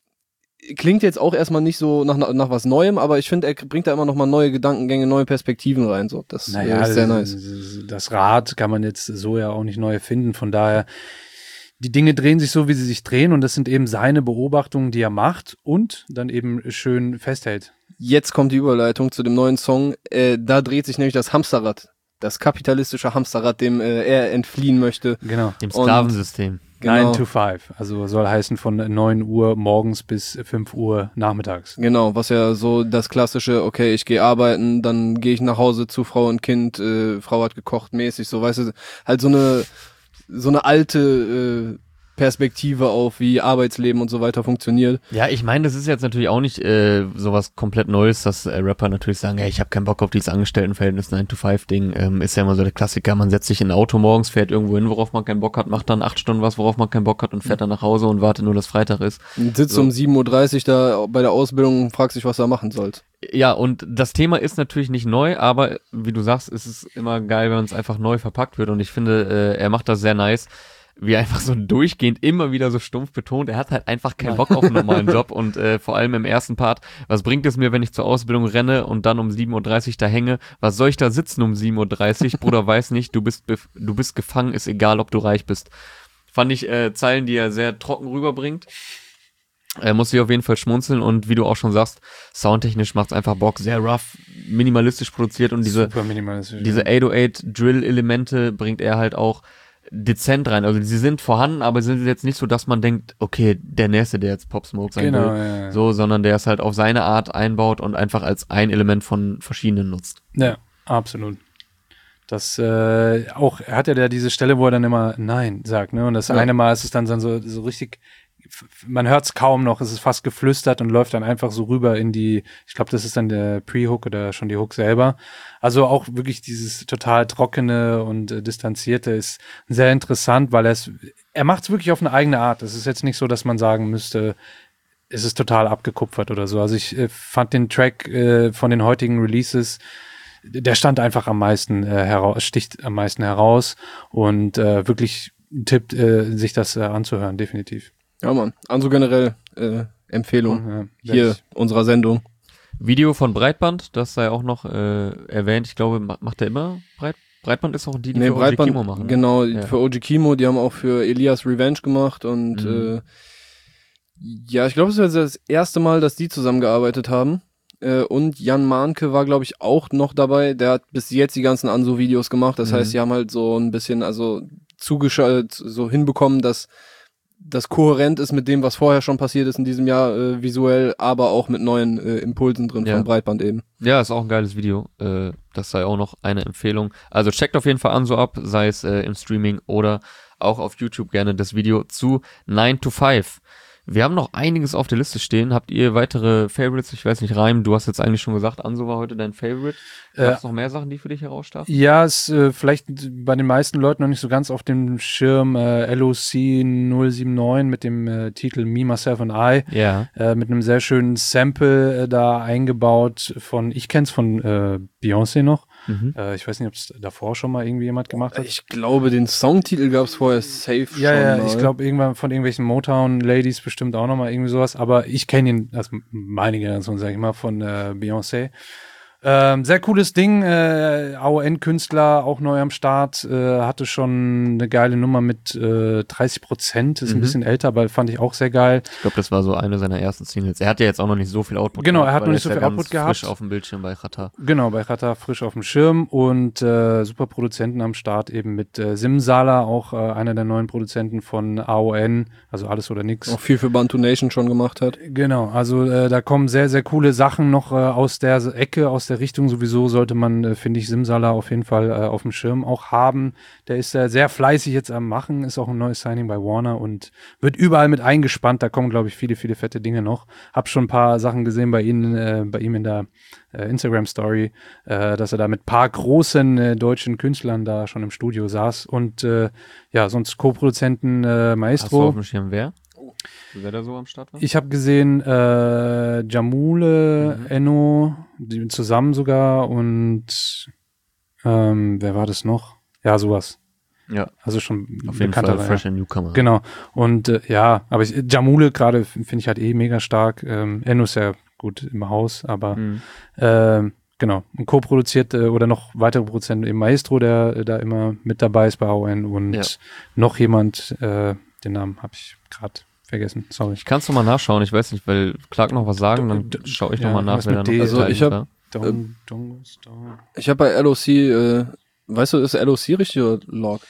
Klingt jetzt auch erstmal nicht so nach, nach was Neuem, aber ich finde, er bringt da immer noch mal neue Gedankengänge, neue Perspektiven rein. So, das Naja, äh, ist sehr nice. das, das Rad kann man jetzt so ja auch nicht neu erfinden. Von daher, die Dinge drehen sich so, wie sie sich drehen und das sind eben seine Beobachtungen, die er macht und dann eben schön festhält. Jetzt kommt die Überleitung zu dem neuen Song. Äh, da dreht sich nämlich das Hamsterrad, das kapitalistische Hamsterrad, dem äh, er entfliehen möchte. Genau. Dem Sklavensystem. Genau. nine to five, also soll heißen von neun Uhr morgens bis fünf Uhr nachmittags. Genau, was ja so das klassische, okay, ich gehe arbeiten, dann gehe ich nach Hause zu Frau und Kind, äh, Frau hat gekocht mäßig, so, weißt du, halt so eine so eine alte äh, Perspektive auf, wie Arbeitsleben und so weiter funktioniert. Ja, ich meine, das ist jetzt natürlich auch nicht äh, sowas komplett Neues, dass äh, Rapper natürlich sagen, hey, ich habe keinen Bock auf dieses Angestelltenverhältnis nine to five Ding. Ähm, ist ja immer so der Klassiker, man setzt sich in ein Auto morgens, fährt irgendwo hin, worauf man keinen Bock hat, macht dann acht Stunden was, worauf man keinen Bock hat und fährt dann nach Hause und wartet nur, dass Freitag ist. Und sitzt So. um sieben Uhr dreißig da bei der Ausbildung und fragt sich, was er machen soll. Ja, und das Thema ist natürlich nicht neu, aber wie du sagst, ist es immer geil, wenn es einfach neu verpackt wird und ich finde, äh, er macht das sehr nice, wie er einfach so durchgehend immer wieder so stumpf betont, er hat halt einfach keinen Bock auf einen normalen Job und äh, vor allem im ersten Part, was bringt es mir, wenn ich zur Ausbildung renne und dann um sieben Uhr dreißig da hänge, was soll ich da sitzen um sieben Uhr dreißig, Bruder, weiß nicht, du bist bef- du bist gefangen, ist egal, ob du reich bist. Fand ich äh, Zeilen, die er sehr trocken rüberbringt. Er muss sich auf jeden Fall schmunzeln und wie du auch schon sagst, soundtechnisch macht's einfach Bock, sehr rough, minimalistisch produziert und diese, Super minimalistisch. diese acht null acht Drill-Elemente bringt er halt auch dezent rein. Also sie sind vorhanden, aber sind jetzt nicht so, dass man denkt, okay, der Nächste, der jetzt Pop Smoke sein Genau, will, ja, ja. so, sondern der es halt auf seine Art einbaut und einfach als ein Element von verschiedenen nutzt. Ja, absolut. Das äh, auch, er hat ja da diese Stelle, wo er dann immer Nein sagt, ne? Und das Ja. eine Mal ist es dann, dann so, so richtig, f- man hört es kaum noch, es ist fast geflüstert und läuft dann einfach so rüber in die, ich glaube, das ist dann der Pre-Hook oder schon die Hook selber. Also auch wirklich dieses total trockene und äh, distanzierte ist sehr interessant, weil er es, er macht es wirklich auf eine eigene Art. Es ist jetzt nicht so, dass man sagen müsste, es ist total abgekupfert oder so. Also ich äh, fand den Track äh, von den heutigen Releases, der stand einfach am meisten äh, heraus, sticht am meisten heraus und äh, wirklich ein Tipp, äh, sich das äh, anzuhören, definitiv. Ja, Mann. Also generell äh, Empfehlung Ja, hier ich- unserer Sendung. Video von Breitband, das sei auch noch äh, erwähnt. Ich glaube, ma- macht er immer Breit Breitband ist auch die, die Nee, für O G Breitband, Kimo machen. Ne? genau, Ja. für O G Kimo, die haben auch für Elias Revenge gemacht und Mhm. äh, ja, ich glaube, es ist das erste Mal, dass die zusammengearbeitet haben. Äh, und Jan Mahnke war, glaube ich, auch noch dabei. Der hat bis jetzt die ganzen Anso-Videos gemacht. Das Mhm. heißt, die haben halt so ein bisschen, also zugeschaltet, so hinbekommen, dass das kohärent ist mit dem, was vorher schon passiert ist in diesem Jahr äh, visuell, aber auch mit neuen äh, Impulsen drin Ja. von Breitband eben. Ja, ist auch ein geiles Video. Äh, das sei auch noch eine Empfehlung. Also checkt auf jeden Fall an so ab, sei es äh, im Streaming oder auch auf YouTube gerne das Video zu nine to five. Wir haben noch einiges auf der Liste stehen. Habt ihr weitere Favorites? Ich weiß nicht, Reim, du hast jetzt eigentlich schon gesagt, Anso war heute dein Favorite. Äh, Gab es noch mehr Sachen, die für dich herausstachen? Ja, ist äh, vielleicht bei den meisten Leuten noch nicht so ganz auf dem Schirm äh, L O C null sieben neun mit dem äh, Titel Me, Myself and I. Ja. Äh, mit einem sehr schönen Sample äh, da eingebaut von, ich kenn's von äh, Beyoncé noch. Mhm. Äh, ich weiß nicht, ob es davor schon mal irgendwie jemand gemacht hat. Ich glaube, den Songtitel gab es vorher safe schon. Ja, ja, mal. ich glaube irgendwann von irgendwelchen Motown-Ladies bestimmt auch nochmal irgendwie sowas, aber ich kenne ihn, also meine Generation, sag ich mal, von äh, Beyoncé. Ähm, sehr cooles Ding, äh, A O N-Künstler, auch neu am Start, äh, hatte schon eine geile Nummer mit äh, dreißig Prozent, ist Mhm. ein bisschen älter, aber fand ich auch sehr geil. Ich glaube, das war so eine seiner ersten Singles. Er hat ja jetzt auch noch nicht so viel Output Genau, gehabt, er hat weil noch nicht ist so ja viel ganz Output gehabt. frisch auf dem Bildschirm bei Chata. Genau, bei Rata frisch auf dem Schirm und äh, super Produzenten am Start, eben mit äh, Simsala, auch äh, einer der neuen Produzenten von A O N, also Alles oder Nix. Auch viel für Bantu Nation schon gemacht hat. Genau, also äh, da kommen sehr, sehr coole Sachen noch äh, aus der Ecke, aus der Richtung. Sowieso sollte man, äh, finde ich, Simsala auf jeden Fall äh, auf dem Schirm auch haben. Der ist äh, sehr fleißig jetzt am Machen, ist auch ein neues Signing bei Warner und wird überall mit eingespannt. Da kommen, glaube ich, viele, viele fette Dinge noch. Hab schon ein paar Sachen gesehen bei Ihnen, äh, bei ihm in der äh, Instagram-Story, äh, dass er da mit paar großen äh, deutschen Künstlern da schon im Studio saß. Und äh, ja, sonst Co-Produzenten äh, Hast du auf Maestro. dem Schirm wer? Wer da so am Start war? Ich habe gesehen, äh, Jamule, Mhm. Enno, die zusammen sogar und ähm, wer war das noch? Ja, sowas. Ja, Also schon auf jeden bekannter. Fall Fresh and Newcomer. Genau. Und äh, ja, aber ich, Jamule gerade finde ich halt eh mega stark. Ähm, Enno ist ja gut im Haus, aber Mhm. ähm, genau. Und co-produziert äh, oder noch weitere Produzenten, eben Maestro, der äh, da immer mit dabei ist bei A O N und Ja. noch jemand, äh, den Namen habe ich gerade vergessen. Sorry. Ich kann es nochmal nachschauen, ich weiß nicht, weil Clark noch was sagen, dann D- d- schaue ich ja, nochmal nach, was wer da mit noch D- Also beteiligt ich hab- war. Dong, Dong, Dong. Ich habe bei L O C, äh, weißt du, ist L O C richtig oder Log?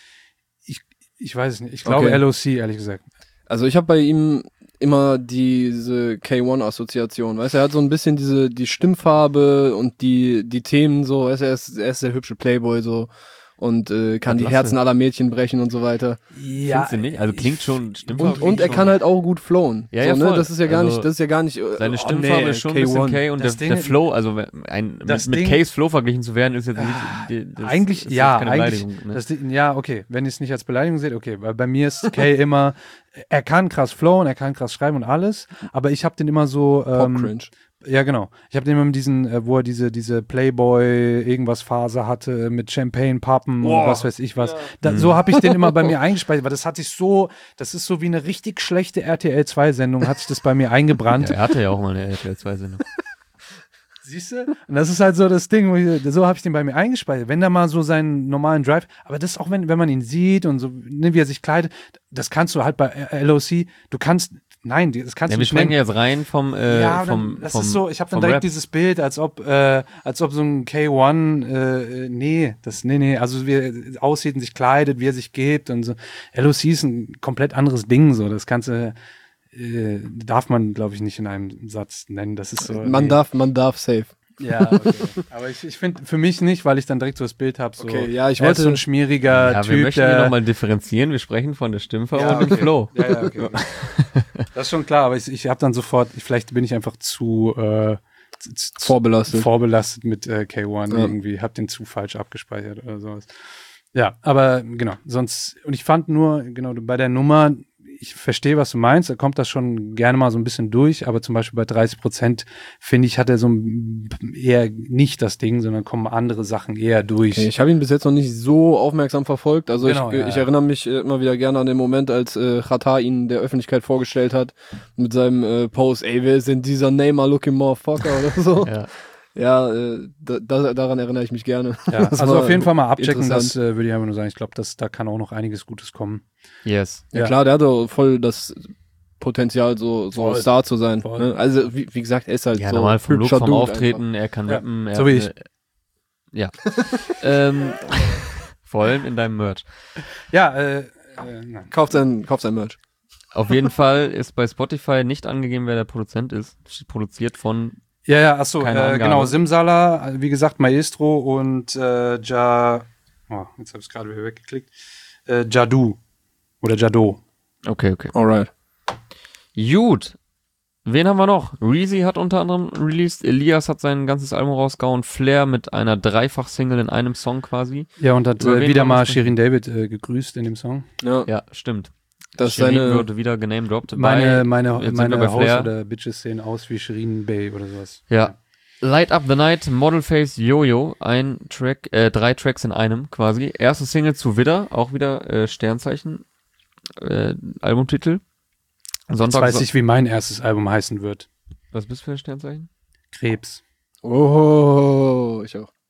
Ich weiß es nicht. Ich glaube Okay. L O C, ehrlich gesagt. Also ich habe bei ihm immer diese K eins Assoziation, weißt du, er hat so ein bisschen diese, die Stimmfarbe und die, die Themen so, weißt du, er ist, er ist der hübsche Playboy so und äh, kann Was die lasse? Herzen aller Mädchen brechen und so weiter. Ja, Findest du nicht? Also klingt schon, stimmt Und, und er kann halt auch gut flowen. Ja, so, ja, ne? voll. Das ist ja gar Also nicht, das ist ja gar nicht. äh, Seine oh, Stimmfarbe nee, ist schon ein bisschen K eins. K und Das der, Ding- der Flow, also ein, das mit, mit Ding- Ks Flow verglichen zu werden, ist jetzt nicht, Ah, die- das eigentlich, ist ja, jetzt keine eigentlich, Beleidigung, ne? das, ja, okay, wenn ihr es nicht als Beleidigung seht, okay, weil bei mir ist Kay immer, er kann krass flowen, er kann krass schreiben und alles, aber ich habe den immer so, ähm, Pop-Cringe. ja genau, ich habe den immer mit diesen, äh, wo er diese, diese Playboy-Irgendwas-Phase hatte, mit Champagne, Pappen und Boah. was weiß ich was, da, Mhm. so habe ich den immer bei mir eingespeichert, weil das hat sich so, das ist so wie eine richtig schlechte R T L zwei Sendung, hat sich das bei mir eingebrannt. Ja, er hatte ja auch mal eine R T L zwei Sendung. Siehst du? Und das ist halt so das Ding, wo ich, so habe ich den bei mir eingespeichert. Wenn da mal so seinen normalen Drive, aber das auch, wenn, wenn man ihn sieht und so, ne, wie er sich kleidet, das kannst du halt bei L O C, du kannst, nein, das kannst Ja, du wir nicht springen nennen. jetzt rein vom, äh, Ja, vom, dann, das vom, ist so, ich habe dann vom direkt Rap. dieses Bild, als ob, äh, als ob so ein K eins, äh, nee, das, nee, nee, also wie er aussieht und sich kleidet, wie er sich gibt und so. L O C ist ein komplett anderes Ding, so, das Ganze, äh, darf man, glaube ich, nicht in einem Satz nennen, das ist so. Man nee. darf, man darf safe. Ja, okay. Aber ich, ich finde, für mich nicht, weil ich dann direkt so das Bild habe, so, Okay, ja, ich er ist wollte- so ein schmieriger Ja, Typ, wir möchten hier der, nochmal differenzieren. Wir sprechen von der Stimmfarbe Ja, und dem okay. Flow. Ja, ja, okay. okay. Das ist schon klar, aber ich, ich habe dann sofort, vielleicht bin ich einfach zu, äh, zu, zu Vorbelastet. vorbelastet mit äh, K eins Ja. irgendwie, hab den zu falsch abgespeichert oder sowas. Ja, aber genau, sonst, und ich fand nur, genau, bei der Nummer, ich verstehe, was du meinst, da kommt das schon gerne mal so ein bisschen durch, aber zum Beispiel bei dreißig Prozent, finde ich, hat er so ein- eher nicht das Ding, sondern kommen andere Sachen eher durch. Okay, ich habe ihn bis jetzt noch nicht so aufmerksam verfolgt. Also Genau, ich, ja, ich ja. erinnere mich äh, immer wieder gerne an den Moment, als äh, Chata ihn der Öffentlichkeit vorgestellt hat mit seinem äh, Post, ey, wer ist denn dieser Neymar-looking Motherfucker oder so. Ja. Ja, äh, da, da, daran erinnere ich mich gerne. Ja, Das also war auf jeden Fall mal abchecken, das interessant. äh, würde ich einfach nur sagen. Ich glaube, da kann auch noch einiges Gutes kommen. Yes. Ja, Ja. klar, der hat doch voll das Potenzial, so, so Voll. Star zu sein. Voll. Ne? Also, wie, wie gesagt, er ist halt Ja, so normal vom Look, hübscher vom Dude Auftreten, er kann Ja, rappen. Er so wie hat ich. eine- Ja. ähm, vor allem in deinem Merch. Ja, äh, äh nein. einfach. Kauft sein, kauft sein Merch. Auf jeden Fall ist bei Spotify nicht angegeben, wer der Produzent ist. Steht produziert von, Ja, ja, achso, Keine äh, Angabe. genau, Simsala, äh, wie gesagt, Maestro und äh, Ja, oh, jetzt habe ich es gerade wieder weggeklickt, äh, Jadu oder Jado. okay, okay. Alright. Gut. Wen haben wir noch? Reezy hat unter anderem released, Elias hat sein ganzes Album rausgehauen, Flair mit einer Dreifach-Single in einem Song quasi. Ja, und hat Über äh, wen wieder wollen wir mal sprechen? Shirin David äh, gegrüßt in dem Song. Ja, Ja, stimmt. das ist Shirin seine, wurde wieder genamedroppt. Meine, bei- meine, jetzt sind wir bei meine Haus- Flair. oder Bitches sehen aus wie Shirin Bay oder sowas. Ja. Light Up the Night, Model Face Yo-Yo, ein Track, äh, drei Tracks in einem quasi. Erste Single zu Widder, auch wieder äh, Sternzeichen, äh, Albumtitel. Jetzt Sonntag, weiß ich, wie mein erstes Album heißen wird. was bist du für ein Sternzeichen? Krebs. Oh, ich auch.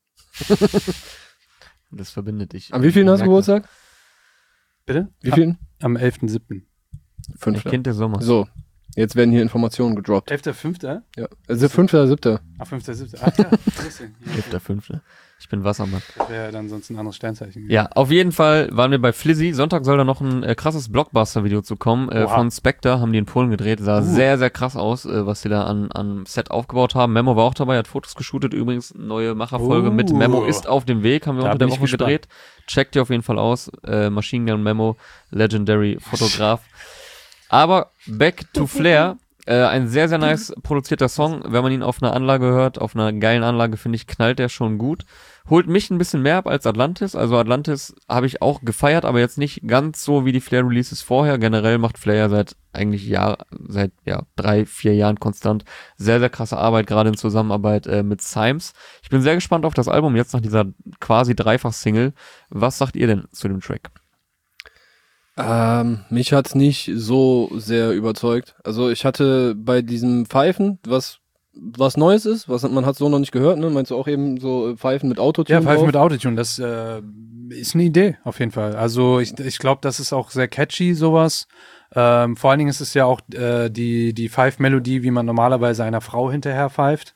Das verbindet dich. Am wievielten hast du Geburtstag? Bitte? Wie vielen? Am elften siebten Ein Fünfter. Kind des Sommers. So, jetzt werden hier Informationen gedroppt. elfter fünfter Ja, also fünfter oder siebter. Ah, fünfter siebter Ach ja, deswegen. Ja, elfter fünfter Ich bin Wassermann. das wäre dann sonst ein anderes Sternzeichen. Ja, auf jeden Fall waren wir bei Flizzy. Sonntag soll da noch ein äh, krasses Blockbuster-Video zu kommen. Äh, Oha. von Spectre haben die in Polen gedreht. Sah Uh. sehr, sehr krass aus, äh, was die da an, an Set aufgebaut haben. Memo war auch dabei, hat Fotos geshootet. Übrigens, neue Macherfolge Uh. mit Memo ist auf dem Weg. Haben wir Da unter der bin ich Woche gespannt. gedreht. Checkt ihr auf jeden Fall aus. Äh, Machine Gun Memo, Legendary Fotograf. Aber back to Flair. Äh, ein sehr, sehr nice produzierter Song. Wenn man ihn auf einer Anlage hört, auf einer geilen Anlage, finde ich, knallt der schon gut. Holt mich ein bisschen mehr ab als Atlantis. Also Atlantis habe ich auch gefeiert, aber jetzt nicht ganz so wie die Flair-Releases vorher. Generell macht Flair ja seit eigentlich Jahr, seit ja drei, vier Jahren konstant sehr, sehr krasse Arbeit, gerade in Zusammenarbeit äh, mit Symes. Ich bin sehr gespannt auf das Album, jetzt nach dieser quasi Dreifach-Single. Was sagt ihr denn zu dem Track? Ähm, mich hat's nicht so sehr überzeugt. Also ich hatte bei diesem Pfeifen, was was Neues ist, was man hat so noch nicht gehört, ne? Meinst du auch eben so Pfeifen mit Autotune? Ja, Pfeifen drauf? mit Autotune, das äh, ist eine Idee, auf jeden Fall. Also ich, ich glaube, das ist auch sehr catchy, sowas. Ähm, vor allen Dingen ist es ja auch äh, die, die Pfeif-Melodie, wie man normalerweise einer Frau hinterher pfeift.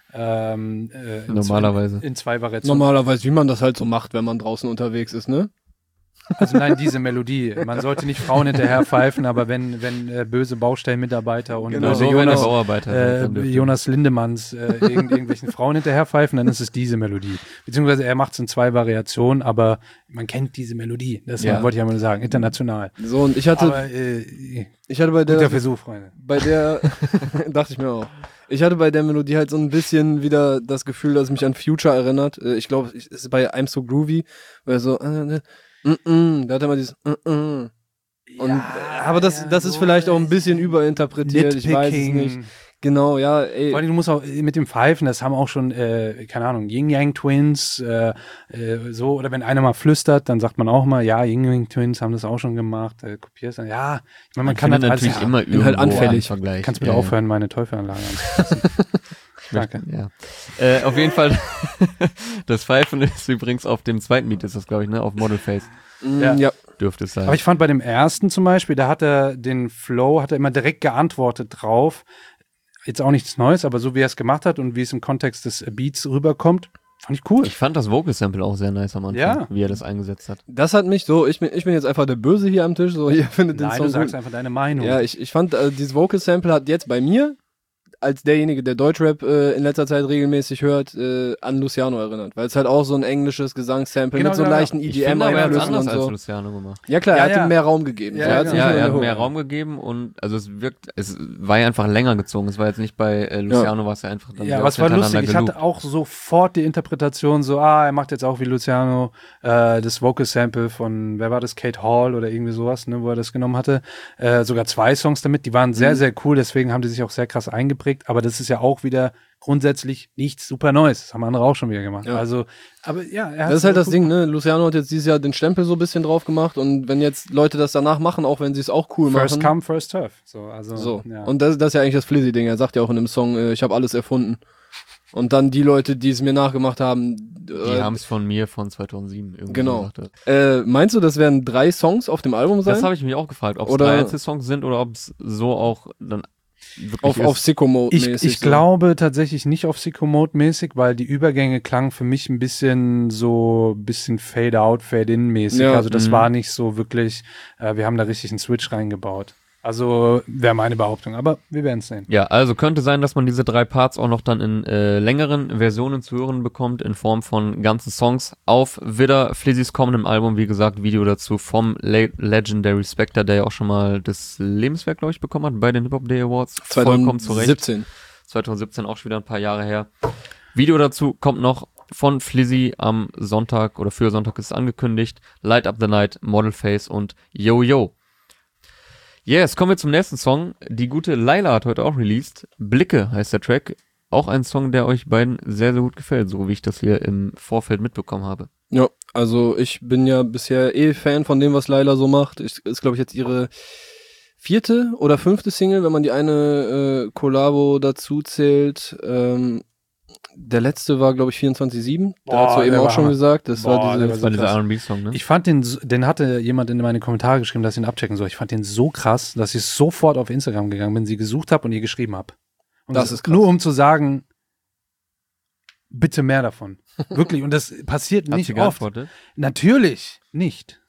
Ähm, äh, in Normalerweise. Zwei, in zwei Variationen. Normalerweise, wie man das halt so macht, wenn man draußen unterwegs ist, ne? Also nein, diese Melodie. Man sollte nicht Frauen hinterher pfeifen, aber wenn, wenn äh, böse Baustellenmitarbeiter und Genau, böse so, wenn der Jonas, Bauarbeiter äh, dann dürfte. Jonas Lindemanns äh, irgend, irgendwelchen Frauen hinterher pfeifen, dann ist es diese Melodie. Beziehungsweise er macht es in zwei Variationen, aber man kennt diese Melodie. Das Ja. wollte ich ja mal sagen, international. So, und ich hatte, Aber äh, ich hatte bei guter der, Versuch, Freunde. bei der, dachte ich mir auch. Ich hatte bei der Melodie halt so ein bisschen wieder das Gefühl, dass es mich an Future erinnert. Äh, Ich glaube, es ist bei I'm So Groovy, wo er so, äh, äh, mm, mm, da hat er immer dieses, mm, mm. Und, Ja, aber das, ja, das ist so vielleicht auch ein bisschen überinterpretiert, ich weiß es nicht. Genau, ja, ey. Vor allem, du musst auch mit dem Pfeifen, das haben auch schon, äh, keine Ahnung, Yin-Yang-Twins, äh, äh, so, oder wenn einer mal flüstert, dann sagt man auch mal, ja, Yin-Yang-Twins haben das auch schon gemacht, äh, kopierst dann, ja, ich meine, man, kann findet halt natürlich alles, immer bin irgendwo halt anfällig. einen Vergleich. Kannst du bitte Ja, ja. aufhören, meine Teufelanlage anzufassen? Danke. Ja. Äh, auf jeden Fall, das Pfeifen ist übrigens auf dem zweiten Beat, ist das, glaube ich, ne? Auf Model Face Mm, Ja. ja. dürfte es sein. Aber ich fand bei dem ersten zum Beispiel, da hat er den Flow, hat er immer direkt geantwortet drauf. Jetzt auch nichts Neues, aber so wie er es gemacht hat und wie es im Kontext des Beats rüberkommt, fand ich cool. Ich fand das Vocal-Sample auch sehr nice am Anfang, Ja. wie er das eingesetzt hat. Das hat mich so, ich bin, ich bin jetzt einfach der Böse hier am Tisch, so, ihr findet den Nein, Song du sagst gut. einfach deine Meinung. Ja, ich, ich fand, äh, dieses Vocal Sample hat jetzt bei mir, als derjenige, der Deutschrap äh, in letzter Zeit regelmäßig hört, äh, an Luciano erinnert. Weil es halt auch so ein englisches Gesangssample Genau, mit so genau, leichten Ich finde aber, er hat es E D M-Einflüssen anders und als so. Luciano gemacht. Ja klar, Ja, er hat ja. ihm mehr Raum gegeben. Ja, So, er hat genau. sich Ja, nicht nur er hat in der mehr Hook. Raum gegeben und also es wirkt, es war ja einfach länger gezogen. Es war jetzt nicht bei äh, Luciano, war es ja einfach dann Ja, sehr aber es war hintereinander lustig. Ich hatte geloopt. auch sofort die Interpretation so, ah, er macht jetzt auch wie Luciano äh, das Vocal-Sample von, wer war das, Kate Hall oder irgendwie sowas, ne, wo er das genommen hatte. Äh, sogar zwei Songs damit, die waren sehr, sehr cool, deswegen haben die sich auch sehr krass eingeprägt. Aber das ist ja auch wieder grundsätzlich nichts super Neues. Das haben andere auch schon wieder gemacht. Ja. Also, aber ja, er hat Das ist halt es das gut Ding, gemacht. ne? Luciano hat jetzt dieses Jahr den Stempel so ein bisschen drauf gemacht und wenn jetzt Leute das danach machen, auch wenn sie es auch cool First machen. come, first serve. So, also, So. ja. Und das, das ist ja eigentlich das Flizzy-Ding. Er sagt ja auch in dem Song, äh, ich habe alles erfunden. Und dann die Leute, die es mir nachgemacht haben, Die äh, haben es von mir von zweitausendsieben irgendwie Genau. gesagt. äh, meinst du, das werden drei Songs auf dem Album sein? Das habe ich mich auch gefragt, ob es Oder- drei Einzelsongs sind oder ob es so auch dann wirklich auf, ist. auf Sicko-Mode-mäßig. Ich, ich so. glaube tatsächlich nicht auf Sicko-Mode-mäßig, weil die Übergänge klangen für mich ein bisschen so, ein bisschen Fade-out, Fade-in-mäßig. Ja, also das mhm. war nicht so wirklich, äh, wir haben da richtig einen Switch reingebaut. Also wäre meine Behauptung, aber wir werden es sehen. Ja, also könnte sein, dass man diese drei Parts auch noch dann in äh, längeren Versionen zu hören bekommt, in Form von ganzen Songs auf Widder Flizzys kommendem Album. Wie gesagt, Video dazu vom Le Legendary Spectre, der ja auch schon mal das Lebenswerk, glaube ich, bekommen hat bei den Hip-Hop Day Awards. Vollkommen zurecht. zweitausendsiebzehn. zweitausendsiebzehn auch schon wieder ein paar Jahre her. Video dazu kommt noch von Flizzy am Sonntag oder für Sonntag ist es angekündigt. Light Up the Night, Model Face und Yo Yo. Yes, kommen wir zum nächsten Song. Die gute Laila hat heute auch released. Blicke heißt der Track. Auch ein Song, der euch beiden sehr, sehr gut gefällt, so wie ich das hier im Vorfeld mitbekommen habe. Ja, also ich bin ja bisher eh Fan von dem, was Laila so macht. Ich, ist, glaube ich, jetzt ihre vierte oder fünfte Single, wenn man die eine äh, Kollabo dazu zählt. Ähm, der letzte war, glaube ich, vierundzwanzig sieben. Da Boah, hast du eben der auch war schon Hammer. gesagt. Das Boah, war der diese, Das war dieser R and B-Song, ne? Ich fand den, so- den hatte jemand in meine Kommentare geschrieben, dass ich ihn abchecken soll. Ich fand den so krass, dass ich sofort auf Instagram gegangen bin, sie gesucht habe und ihr geschrieben habe. Und Das ist krass. Nur um zu sagen, bitte mehr davon. Wirklich. Und das passiert Hat nicht sie oft. geantwortet? Natürlich nicht.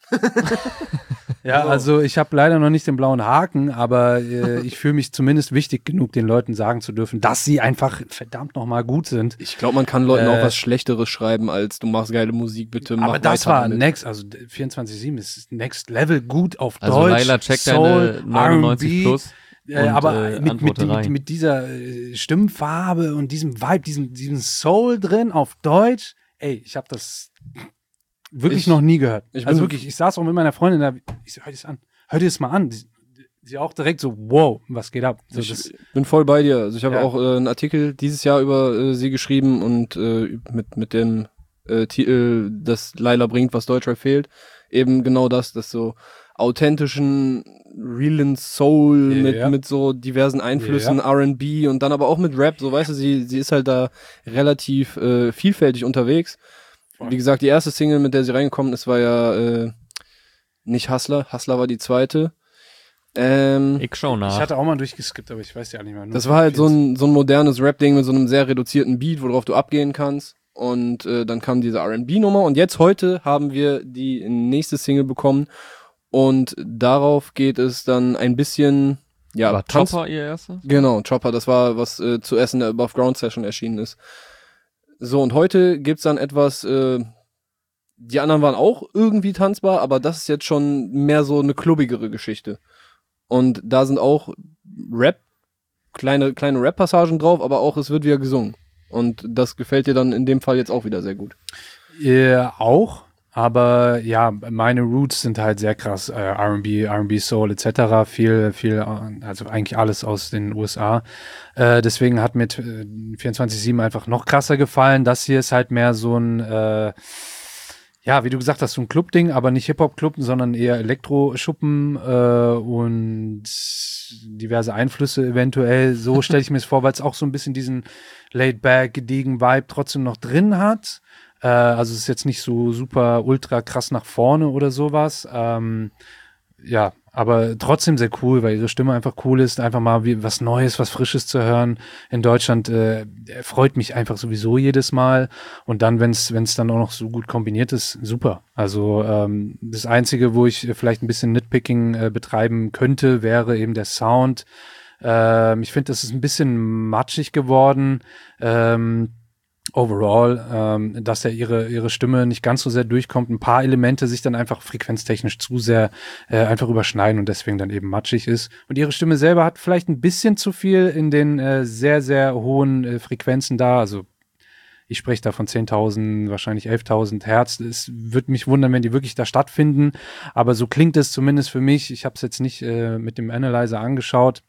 Ja, also ich habe leider noch nicht den blauen Haken, aber äh, ich fühle mich zumindest wichtig genug, den Leuten sagen zu dürfen, dass sie einfach verdammt nochmal gut sind. ich glaube, man kann Leuten Äh, auch was Schlechteres schreiben, als du machst geile Musik, bitte mach Aber das weiter war damit. next, also vierundzwanzig sieben ist next level, gut auf Also Deutsch, Laila checkt Soul, deine neunundneunzig R and B, plus. Äh, und, aber äh, mit, mit, antworte mit, rein. mit dieser äh, Stimmfarbe und diesem Vibe, diesem, diesem Soul drin auf Deutsch, ey, ich habe das wirklich Ich- noch nie gehört. ich Also bin- wirklich, ich saß auch mit meiner Freundin da, ich so, hör dir das an, hör dir das mal an. Sie, sie auch direkt so, wow, was geht ab? So, das, Ich bin voll bei dir. Also ich habe Ja. auch äh, einen Artikel dieses Jahr über äh, sie geschrieben und äh, mit, mit dem äh, Titel, dass Laila bringt, was Deutschrap fehlt. Eben genau das, dass so authentischen, realen Soul Ja, mit, ja. mit so diversen Einflüssen, Ja. R and B und dann aber auch mit Rap. So, weißt du, sie, sie ist halt da relativ äh, vielfältig unterwegs. Wie gesagt, die erste Single, mit der sie reingekommen ist, war ja äh, nicht Hustler. Hustler war die zweite. Ähm, Ich schau nach. ich hatte auch mal durchgeskippt, aber ich weiß ja nicht mehr. Nur Das war halt so ein, so ein modernes Rap-Ding mit so einem sehr reduzierten Beat, worauf du abgehen kannst. Und äh, dann kam diese R and B-Nummer. Und jetzt heute haben wir die nächste Single bekommen. Und darauf geht es dann ein bisschen, ja, War Tanz- Chopper ihr erster? Genau, Chopper, das war, was äh, zuerst in der Above Ground Session erschienen ist. So, und heute gibt's dann etwas, äh, die anderen waren auch irgendwie tanzbar, aber das ist jetzt schon mehr so eine klubbigere Geschichte. Und da sind auch Rap, kleine, kleine Rap-Passagen drauf, aber auch es wird wieder gesungen. Und das gefällt dir dann in dem Fall jetzt auch wieder sehr gut. Ja, auch, aber ja, meine Roots sind halt sehr krass, äh, R and B, R and B Soul et cetera. Viel, viel, äh, also eigentlich alles aus den U S A. Äh, deswegen hat mir äh, vierundzwanzig sieben einfach noch krasser gefallen. Das hier ist halt mehr so ein, äh, ja, wie du gesagt hast, so ein Club-Ding, aber nicht Hip-Hop-Club, sondern eher Elektroschuppen äh, und diverse Einflüsse eventuell. So stelle ich mir es vor, weil es auch so ein bisschen diesen laid-back, gediegen Vibe trotzdem noch drin hat. Äh, also es ist jetzt nicht so super ultra krass nach vorne oder sowas. Ähm, ja, aber trotzdem sehr cool, weil ihre Stimme einfach cool ist, einfach mal wie was Neues, was Frisches zu hören. In Deutschland äh, freut mich einfach sowieso jedes Mal. Und dann, wenn es wenn es dann auch noch so gut kombiniert ist, super. Also ähm, das Einzige, wo ich vielleicht ein bisschen Nitpicking äh, betreiben könnte, wäre eben der Sound. Ähm, ich finde, das ist ein bisschen matschig geworden. Ähm, overall, ähm, dass ja ihre ihre Stimme nicht ganz so sehr durchkommt, ein paar Elemente sich dann einfach frequenztechnisch zu sehr äh, einfach überschneiden und deswegen dann eben matschig ist. Und ihre Stimme selber hat vielleicht ein bisschen zu viel in den äh, sehr, sehr hohen äh, Frequenzen da, also ich spreche da von zehntausend, wahrscheinlich elftausend Hertz. Es würde mich wundern, wenn die wirklich da stattfinden, aber so klingt es zumindest für mich. Ich habe es jetzt nicht äh, mit dem Analyzer angeschaut.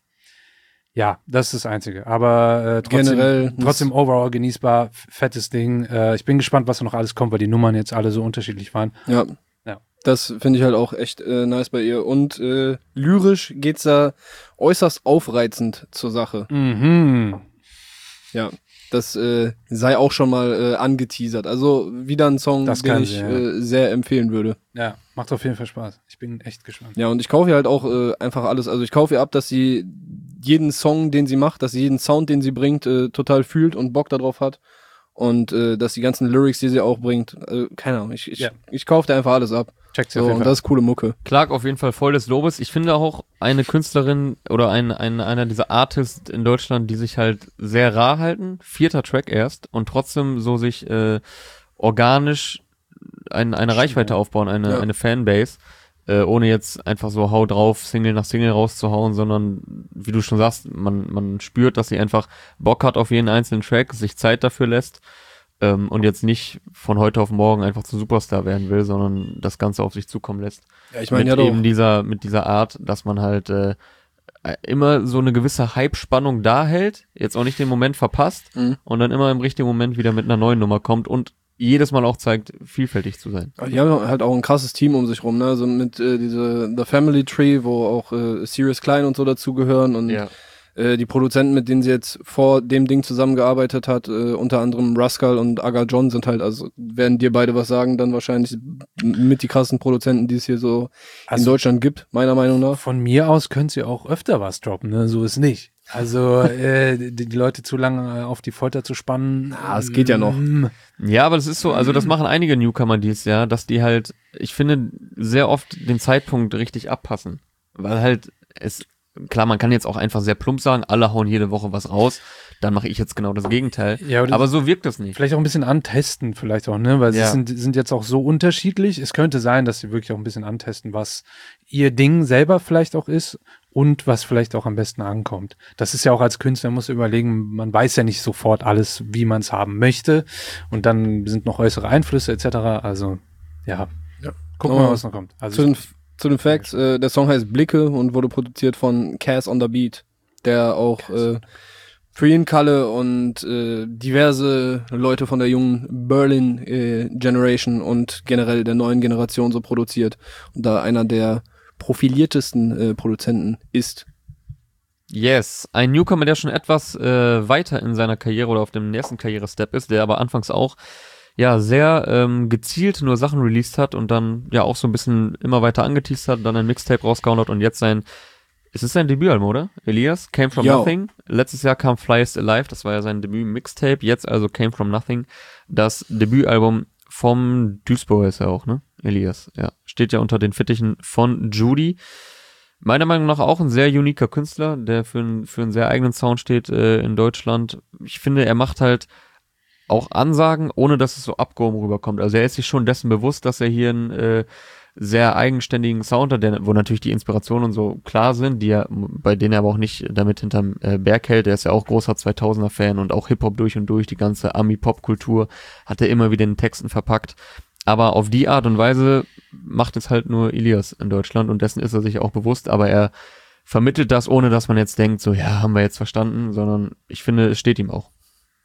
Ja, das ist das Einzige. Aber äh, trotzdem, Generell- trotzdem overall genießbar, f- fettes Ding. Äh, ich bin gespannt, was da noch alles kommt, weil die Nummern jetzt alle so unterschiedlich waren. Ja. Ja. Das finde ich halt auch echt äh, nice bei ihr. Und äh, lyrisch geht's da äußerst aufreizend zur Sache. Mhm. Ja. Das äh, sei auch schon mal äh, angeteasert. Also wieder ein Song, Das den kann ich sie, ja. äh, sehr empfehlen würde. Ja, macht auf jeden Fall Spaß. Ich bin echt gespannt. Ja, und ich kaufe ihr halt auch äh, einfach alles. Also ich kaufe ihr ab, dass sie jeden Song, den sie macht, dass sie jeden Sound, den sie bringt, äh, total fühlt und Bock darauf hat. Und äh, dass die ganzen Lyrics, die sie auch bringt, äh, keine Ahnung, ich, ich, Ja. ich kaufe da einfach alles ab. Checkt sie So, auf jeden und Fall. das ist coole Mucke. Clark auf jeden Fall voll des Lobes. Ich finde auch eine Künstlerin oder ein, ein, einer dieser Artists in Deutschland, die sich halt sehr rar halten. Vierter Track erst und trotzdem so sich äh, organisch ein, eine Reichweite aufbauen, eine, Ja. eine Fanbase, äh, ohne jetzt einfach so hau drauf, Single nach Single rauszuhauen, sondern wie du schon sagst, man, man spürt, dass sie einfach Bock hat auf jeden einzelnen Track, sich Zeit dafür lässt. Ähm, und jetzt nicht von heute auf morgen einfach zum Superstar werden will, sondern das Ganze auf sich zukommen lässt. Ja, ich Mit meine ja eben doch. dieser, mit dieser Art, dass man halt äh, immer so eine gewisse Hype-Spannung da hält, jetzt auch nicht den Moment verpasst Mhm. und dann immer im richtigen Moment wieder mit einer neuen Nummer kommt und jedes Mal auch zeigt, vielfältig zu sein. Die haben halt auch ein krasses Team um sich rum, ne? Also mit äh, diese The Family Tree, wo auch äh, Sirius Klein und so dazugehören und äh, Äh, die Produzenten, mit denen sie jetzt vor dem Ding zusammengearbeitet hat, äh, unter anderem Rascal und Aga John sind halt, also werden dir beide was sagen, dann wahrscheinlich mit die krassen Produzenten, die es hier so Also in Deutschland gibt, meiner Meinung nach. von mir aus könnt ihr auch öfter was droppen, ne? So ist nicht. Also äh, die, die Leute zu lange auf die Folter zu spannen. Ah, es geht ja noch. mm, Ja, aber das ist so, also das machen einige Newcomer dies Jahr, dass die halt, ich finde, sehr oft den Zeitpunkt richtig abpassen. Weil halt es, klar, man kann jetzt auch einfach sehr plump sagen, alle hauen jede Woche was raus, dann mache ich jetzt genau das Gegenteil. Ja, aber, Aber so wirkt das nicht. vielleicht auch ein bisschen antesten, vielleicht auch, ne? Weil Ja. sie sind, sind jetzt auch so unterschiedlich. Es könnte sein, dass sie wirklich auch ein bisschen antesten, was ihr Ding selber vielleicht auch ist und was vielleicht auch am besten ankommt. Das ist ja auch als Künstler, muss überlegen, man weiß ja nicht sofort alles, wie man es haben möchte. Und dann sind noch äußere Einflüsse et cetera. Also, ja. Ja. Gucken wir Oh. mal, was noch kommt. Also, Zu den, zu den Facts, äh, der Song heißt Blicke und wurde produziert von Cass on the Beat, der auch äh, Free Kalle und äh, diverse Leute von der jungen Berlin äh, Generation und generell der neuen Generation so produziert und da einer der profiliertesten äh, Produzenten ist. Yes, ein Newcomer, der schon etwas äh, weiter in seiner Karriere oder auf dem nächsten Karrierestep ist, der aber anfangs auch ja sehr ähm, gezielt nur Sachen released hat und dann ja auch so ein bisschen immer weiter angeteased hat, dann ein Mixtape rausgehauen hat und jetzt sein, es ist sein Debütalbum, oder? Elias, Came From Ja. Nothing. Letztes Jahr kam Flyest Alive, das war ja sein Debüt-Mixtape, jetzt also Came From Nothing, das Debütalbum vom Duisburg ist er auch, ne? Elias, ja. Steht ja unter den Fittichen von Judy. Meiner Meinung nach auch ein sehr uniker Künstler, der für, ein, für einen sehr eigenen Sound steht äh, in Deutschland. Ich finde, er macht halt auch Ansagen, ohne dass es so abgehoben rüberkommt. Also er ist sich schon dessen bewusst, dass er hier einen äh, sehr eigenständigen Sound hat, der, wo natürlich die Inspirationen und so klar sind, die er, bei denen er aber auch nicht damit hinterm äh, Berg hält. Er ist ja auch großer zweitausender-Fan und auch Hip-Hop durch und durch, die ganze Ami-Pop-Kultur hat er immer wieder in Texten verpackt. Aber auf die Art und Weise macht es halt nur Elias in Deutschland und dessen ist er sich auch bewusst, aber er vermittelt das, ohne dass man jetzt denkt, so, ja, haben wir jetzt verstanden, sondern ich finde, es steht ihm auch.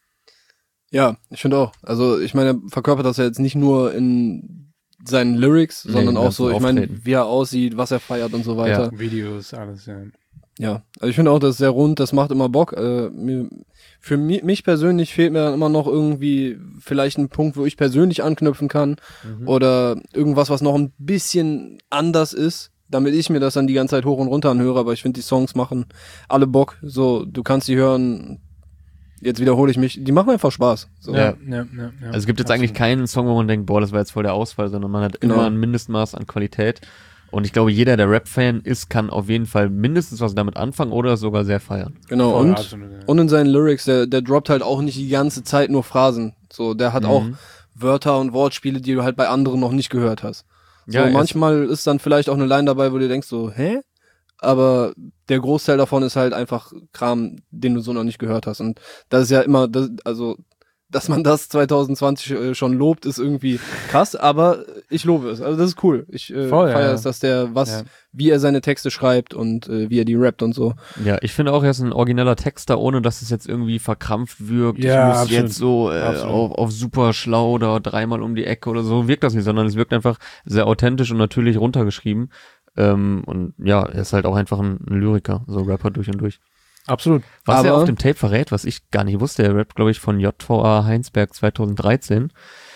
Ja, ich finde auch. Also ich meine, er verkörpert das ja jetzt nicht nur in seinen Lyrics, Nee, sondern im auch so, ganzen ich meine, Auftreten. wie er aussieht, was er feiert und so weiter. Videos, alles, ja. Ja, also ich finde auch, das ist sehr rund, das macht immer Bock. Äh, mir, für mi mich persönlich fehlt mir dann immer noch irgendwie vielleicht ein Punkt, wo ich persönlich anknüpfen kann Mhm. oder irgendwas, was noch ein bisschen anders ist, damit ich mir das dann die ganze Zeit hoch und runter anhöre, aber ich finde, die Songs machen alle Bock. So, du kannst sie hören, jetzt wiederhole ich mich, die machen einfach Spaß. So. Ja. ja, ja, ja. Also es gibt jetzt eigentlich keinen Song, wo man denkt, boah, das war jetzt voll der Ausfall, sondern man hat Genau. immer ein Mindestmaß an Qualität. Und ich glaube, jeder, der Rap-Fan ist, kann auf jeden Fall mindestens was damit anfangen oder sogar sehr feiern. Genau, Voll, und, absolut, ja. und in seinen Lyrics, der, der droppt halt auch nicht die ganze Zeit nur Phrasen. So, der hat Mhm. auch Wörter und Wortspiele, die du halt bei anderen noch nicht gehört hast. So, Ja, er ist- manchmal ist dann vielleicht auch eine Line dabei, wo du denkst so, hä? Aber der Großteil davon ist halt einfach Kram, den du so noch nicht gehört hast. Und das ist ja immer, das, also, dass man das zwanzig zwanzig äh, schon lobt, ist irgendwie krass, aber ich lobe es. Also das ist cool. Ich äh, Voll, ja, feiere ja. es, dass der was, Ja. wie er seine Texte schreibt und äh, wie er die rappt und so. Ja, ich finde auch, er ist ein origineller Texter, ohne dass es jetzt irgendwie verkrampft wirkt. Ja, ich muss absolut. jetzt so äh, Absolut. auf, auf super schlau oder dreimal um die Ecke oder so wirkt das nicht, sondern es wirkt einfach sehr authentisch und natürlich runtergeschrieben. Ähm, und ja, er ist halt auch einfach ein, ein Lyriker, so Rapper durch und durch. Absolut. Was Aber- er auf dem Tape verrät, was ich gar nicht wusste, er rappt, glaube ich, von J V A Heinsberg zweitausenddreizehn,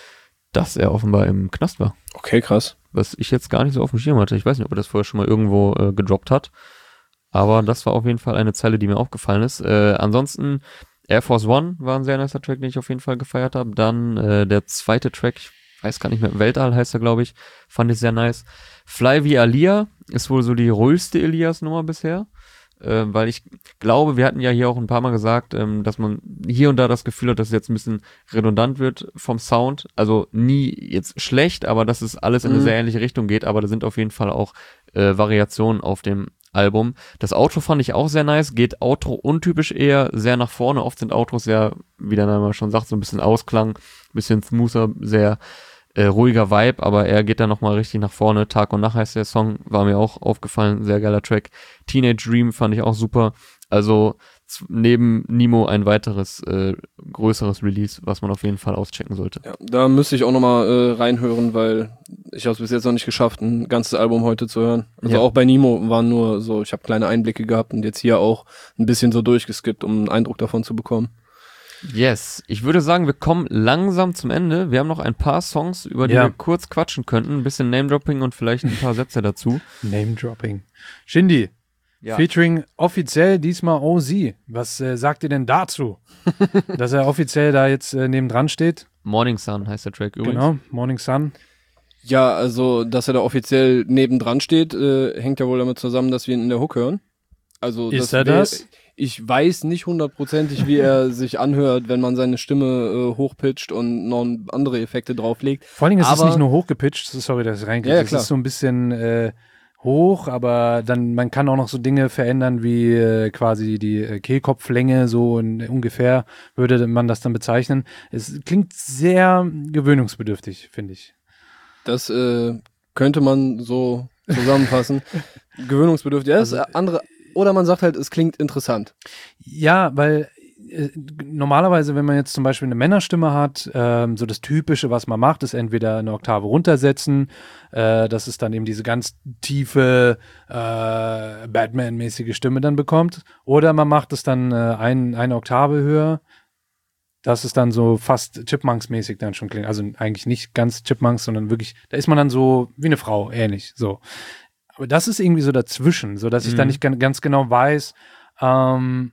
dass er offenbar im Knast war. Okay, krass. Was ich jetzt gar nicht so auf dem Schirm hatte. Ich weiß nicht, ob er das vorher schon mal irgendwo äh, gedroppt hat. Aber das war auf jeden Fall eine Zeile, die mir aufgefallen ist. Äh, ansonsten, Air Force One war ein sehr nicer Track, den ich auf jeden Fall gefeiert habe. Dann äh, der zweite Track, ich weiß gar nicht mehr, Weltall heißt er, glaube ich, fand ich sehr nice. Fly wie Alia ist wohl so die ruhigste Elias-Nummer bisher. Äh, weil ich glaube, wir hatten ja hier auch ein paar Mal gesagt, ähm, dass man hier und da das Gefühl hat, dass es jetzt ein bisschen redundant wird vom Sound. Also nie jetzt schlecht, aber dass es alles in eine Mhm. sehr ähnliche Richtung geht. Aber da sind auf jeden Fall auch äh, Variationen auf dem Album. Das Outro fand ich auch sehr nice. Geht Outro untypisch eher sehr nach vorne. Oft sind Outros ja, wie der Name schon sagt, so ein bisschen Ausklang, bisschen smoother, sehr äh, ruhiger Vibe, aber er geht da nochmal richtig nach vorne. Tag und Nacht heißt der Song, war mir auch aufgefallen, sehr geiler Track. Teenage Dream fand ich auch super. Also z- neben Nemo ein weiteres äh, größeres Release, was man auf jeden Fall auschecken sollte. Ja, da müsste ich auch nochmal äh, reinhören, weil ich habe es bis jetzt noch nicht geschafft, ein ganzes Album heute zu hören. Also Ja. auch bei Nemo waren nur so, ich habe kleine Einblicke gehabt und jetzt hier auch ein bisschen so durchgeskippt, um einen Eindruck davon zu bekommen. Yes, ich würde sagen, wir kommen langsam zum Ende. Wir haben noch ein paar Songs, über die Ja. wir kurz quatschen könnten. Ein bisschen Name-Dropping und vielleicht ein paar Sätze dazu. Name-Dropping. Shindy, Ja. featuring offiziell diesmal O Z. Was äh, sagt ihr denn dazu? Dass er offiziell da jetzt äh, nebendran steht? Morning Sun heißt der Track übrigens. Genau, Morning Sun. Ja, also, dass er da offiziell nebendran steht, äh, hängt ja wohl damit zusammen, dass wir ihn in der Hook hören. Also, Ist er wär- das? Ich weiß nicht hundertprozentig, wie er sich anhört, wenn man seine Stimme äh, hochpitcht und noch andere Effekte drauflegt. Vor allen Dingen ist es Aber- nicht nur hochgepitcht, sorry, dass ich reinkriege. Ja, ja, es klar. ist so ein bisschen äh, hoch, aber dann man kann auch noch so Dinge verändern wie äh, quasi die äh, Kehlkopflänge, so in, ungefähr würde man das dann bezeichnen. Es klingt sehr gewöhnungsbedürftig, finde ich. Das äh, könnte man so zusammenfassen. Gewöhnungsbedürftig. Ja, das Also, ist andere. Oder man sagt halt, es klingt interessant. Ja, weil äh, normalerweise, wenn man jetzt zum Beispiel eine Männerstimme hat, ähm, so das Typische, was man macht, ist entweder eine Oktave runtersetzen, äh, dass es dann eben diese ganz tiefe äh, Batman-mäßige Stimme dann bekommt, oder man macht es dann äh, ein, eine Oktave höher, dass es dann so fast Chipmunks-mäßig dann schon klingt. Also eigentlich nicht ganz Chipmunks, sondern wirklich, da ist man dann so wie eine Frau, ähnlich, so. Aber das ist irgendwie so dazwischen, so dass ich Mhm. da nicht gan- ganz genau weiß, ähm,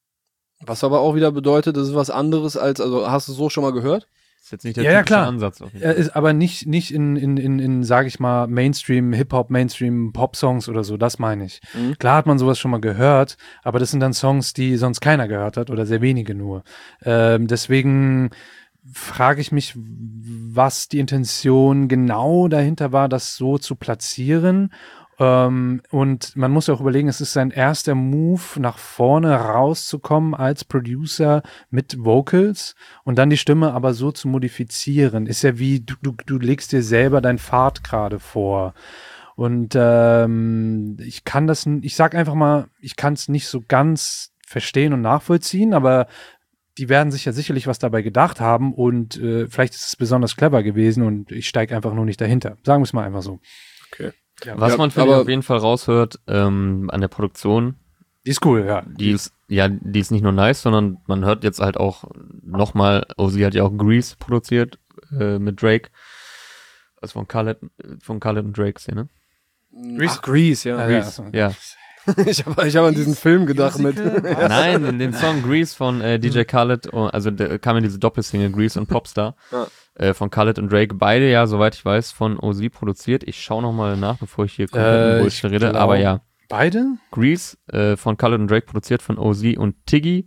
Was aber auch wieder bedeutet, das ist was anderes als, also hast du so schon mal gehört? Ist jetzt nicht der Ja, ja, typische klar. Ansatz. Auf jeden Er Fall. ist aber nicht, nicht in, in, in, in sage ich mal, Mainstream, Hip-Hop, Mainstream, Pop-Songs oder so, das meine ich. Mhm. Klar hat man sowas schon mal gehört, aber das sind dann Songs, die sonst keiner gehört hat oder sehr wenige nur. Ähm, deswegen frage ich mich, was die Intention genau dahinter war, das so zu platzieren. Ähm, und man muss auch überlegen, es ist sein erster Move, nach vorne rauszukommen als Producer mit Vocals und dann die Stimme aber so zu modifizieren. Ist ja wie, du, du, du legst dir selber dein Pfad gerade vor. Und ähm, ich kann das, n- ich sag einfach mal, ich kann es nicht so ganz verstehen und nachvollziehen, aber die werden sich ja sicherlich was dabei gedacht haben und äh, vielleicht ist es besonders clever gewesen und ich steige einfach nur nicht dahinter. Sagen wir es mal einfach so. Okay. Ja, Was Ja, man finde ich aber- auf jeden Fall raushört ähm, an der Produktion, die ist cool, ja. die ist, ja, die ist nicht nur nice, sondern man hört jetzt halt auch nochmal, oh, sie hat ja auch Grease produziert äh, mit Drake. Also von Khaled, von Khaled und Drake Szene. Grease? Ach, Grease, ja. Ah, Grease, ja. Ich habe ich hab an diesen Film gedacht mit. Nein, in den Song Grease von äh, D J Khaled, oh, also da kam ja diese Doppelsingle Grease und Popstar Ja. äh, von Khaled und Drake. Beide ja, soweit ich weiß, von O Z produziert. Ich schaue nochmal nach, bevor ich hier komplett Äh, Bullshit ich rede. glaub- Aber ja, Beide? Grease äh, von Khaled und Drake produziert von O Z und Tiggy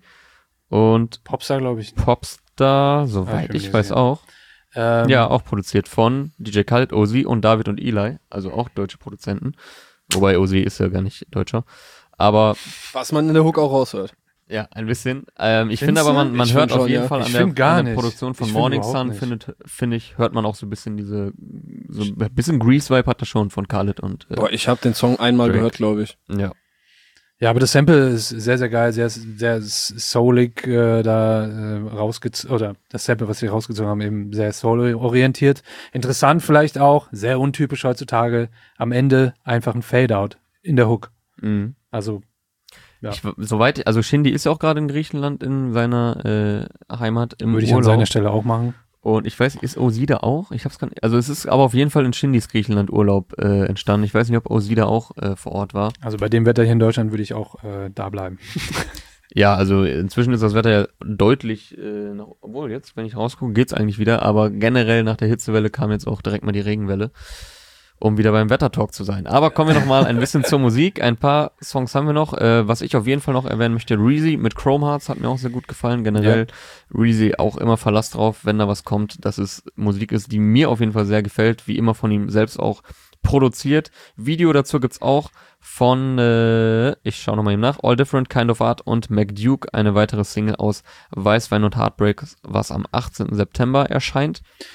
und Popstar, glaube ich. Popstar, Ah, soweit ich ich, bin mir weiß sicher. auch. Ähm, Ja, auch produziert von D J Khaled, O Z und David und Eli, also auch deutsche Produzenten. Wobei O Z ist ja gar nicht Deutscher. Aber Was man in der Hook auch raushört. ja, ein bisschen. Ähm, ich Findest finde aber, du? man, man Ich hört find auf schon, jeden ja. Fall an Ich der, find gar an der nicht. Produktion von Ich find Morning überhaupt Sun, nicht. findet, finde ich, hört man auch so ein bisschen diese, so ein bisschen Grease-Vibe hat er schon von Khaled und, äh, Boah, ich habe den Song einmal Drake. gehört, glaube ich. ja. Ja, aber das Sample ist sehr, sehr geil, sehr, sehr soulig äh, da äh, rausgezogen, oder das Sample, was sie rausgezogen haben, eben sehr soul-orientiert. Interessant vielleicht auch, sehr untypisch heutzutage, am Ende einfach ein Fade-Out in der Hook. Mhm. Also, ja. Ich, soweit, also Shindy ist ja auch gerade in Griechenland in seiner äh, Heimat im würde ich an Urlaub. seiner Stelle auch machen. Und ich weiß, ist O Z da auch? Ich hab's gar nicht, also es ist aber auf jeden Fall in Shindys Griechenland Urlaub äh, entstanden. Ich weiß nicht, ob O Z da auch äh, vor Ort war. Also bei dem Wetter hier in Deutschland würde ich auch äh, da bleiben. Ja, also inzwischen ist das Wetter ja deutlich, äh, nach, obwohl jetzt, wenn ich rausgucke, geht's eigentlich wieder, aber generell nach der Hitzewelle kam jetzt auch direkt mal die Regenwelle, um wieder beim Wettertalk zu sein. Aber kommen wir noch mal ein bisschen zur Musik. Ein paar Songs haben wir noch. Äh, was ich auf jeden Fall noch erwähnen möchte, Reezy mit Chrome Hearts hat mir auch sehr gut gefallen. Generell Reezy auch immer Verlass drauf, wenn da was kommt, dass es Musik ist, die mir auf jeden Fall sehr gefällt, wie immer von ihm selbst auch produziert. Video dazu gibt's auch von, äh, ich schaue nochmal eben nach, All Different Kind of Art und McDuke, eine weitere Single aus Weißwein und Heartbreak, was am achtzehnten September erscheint.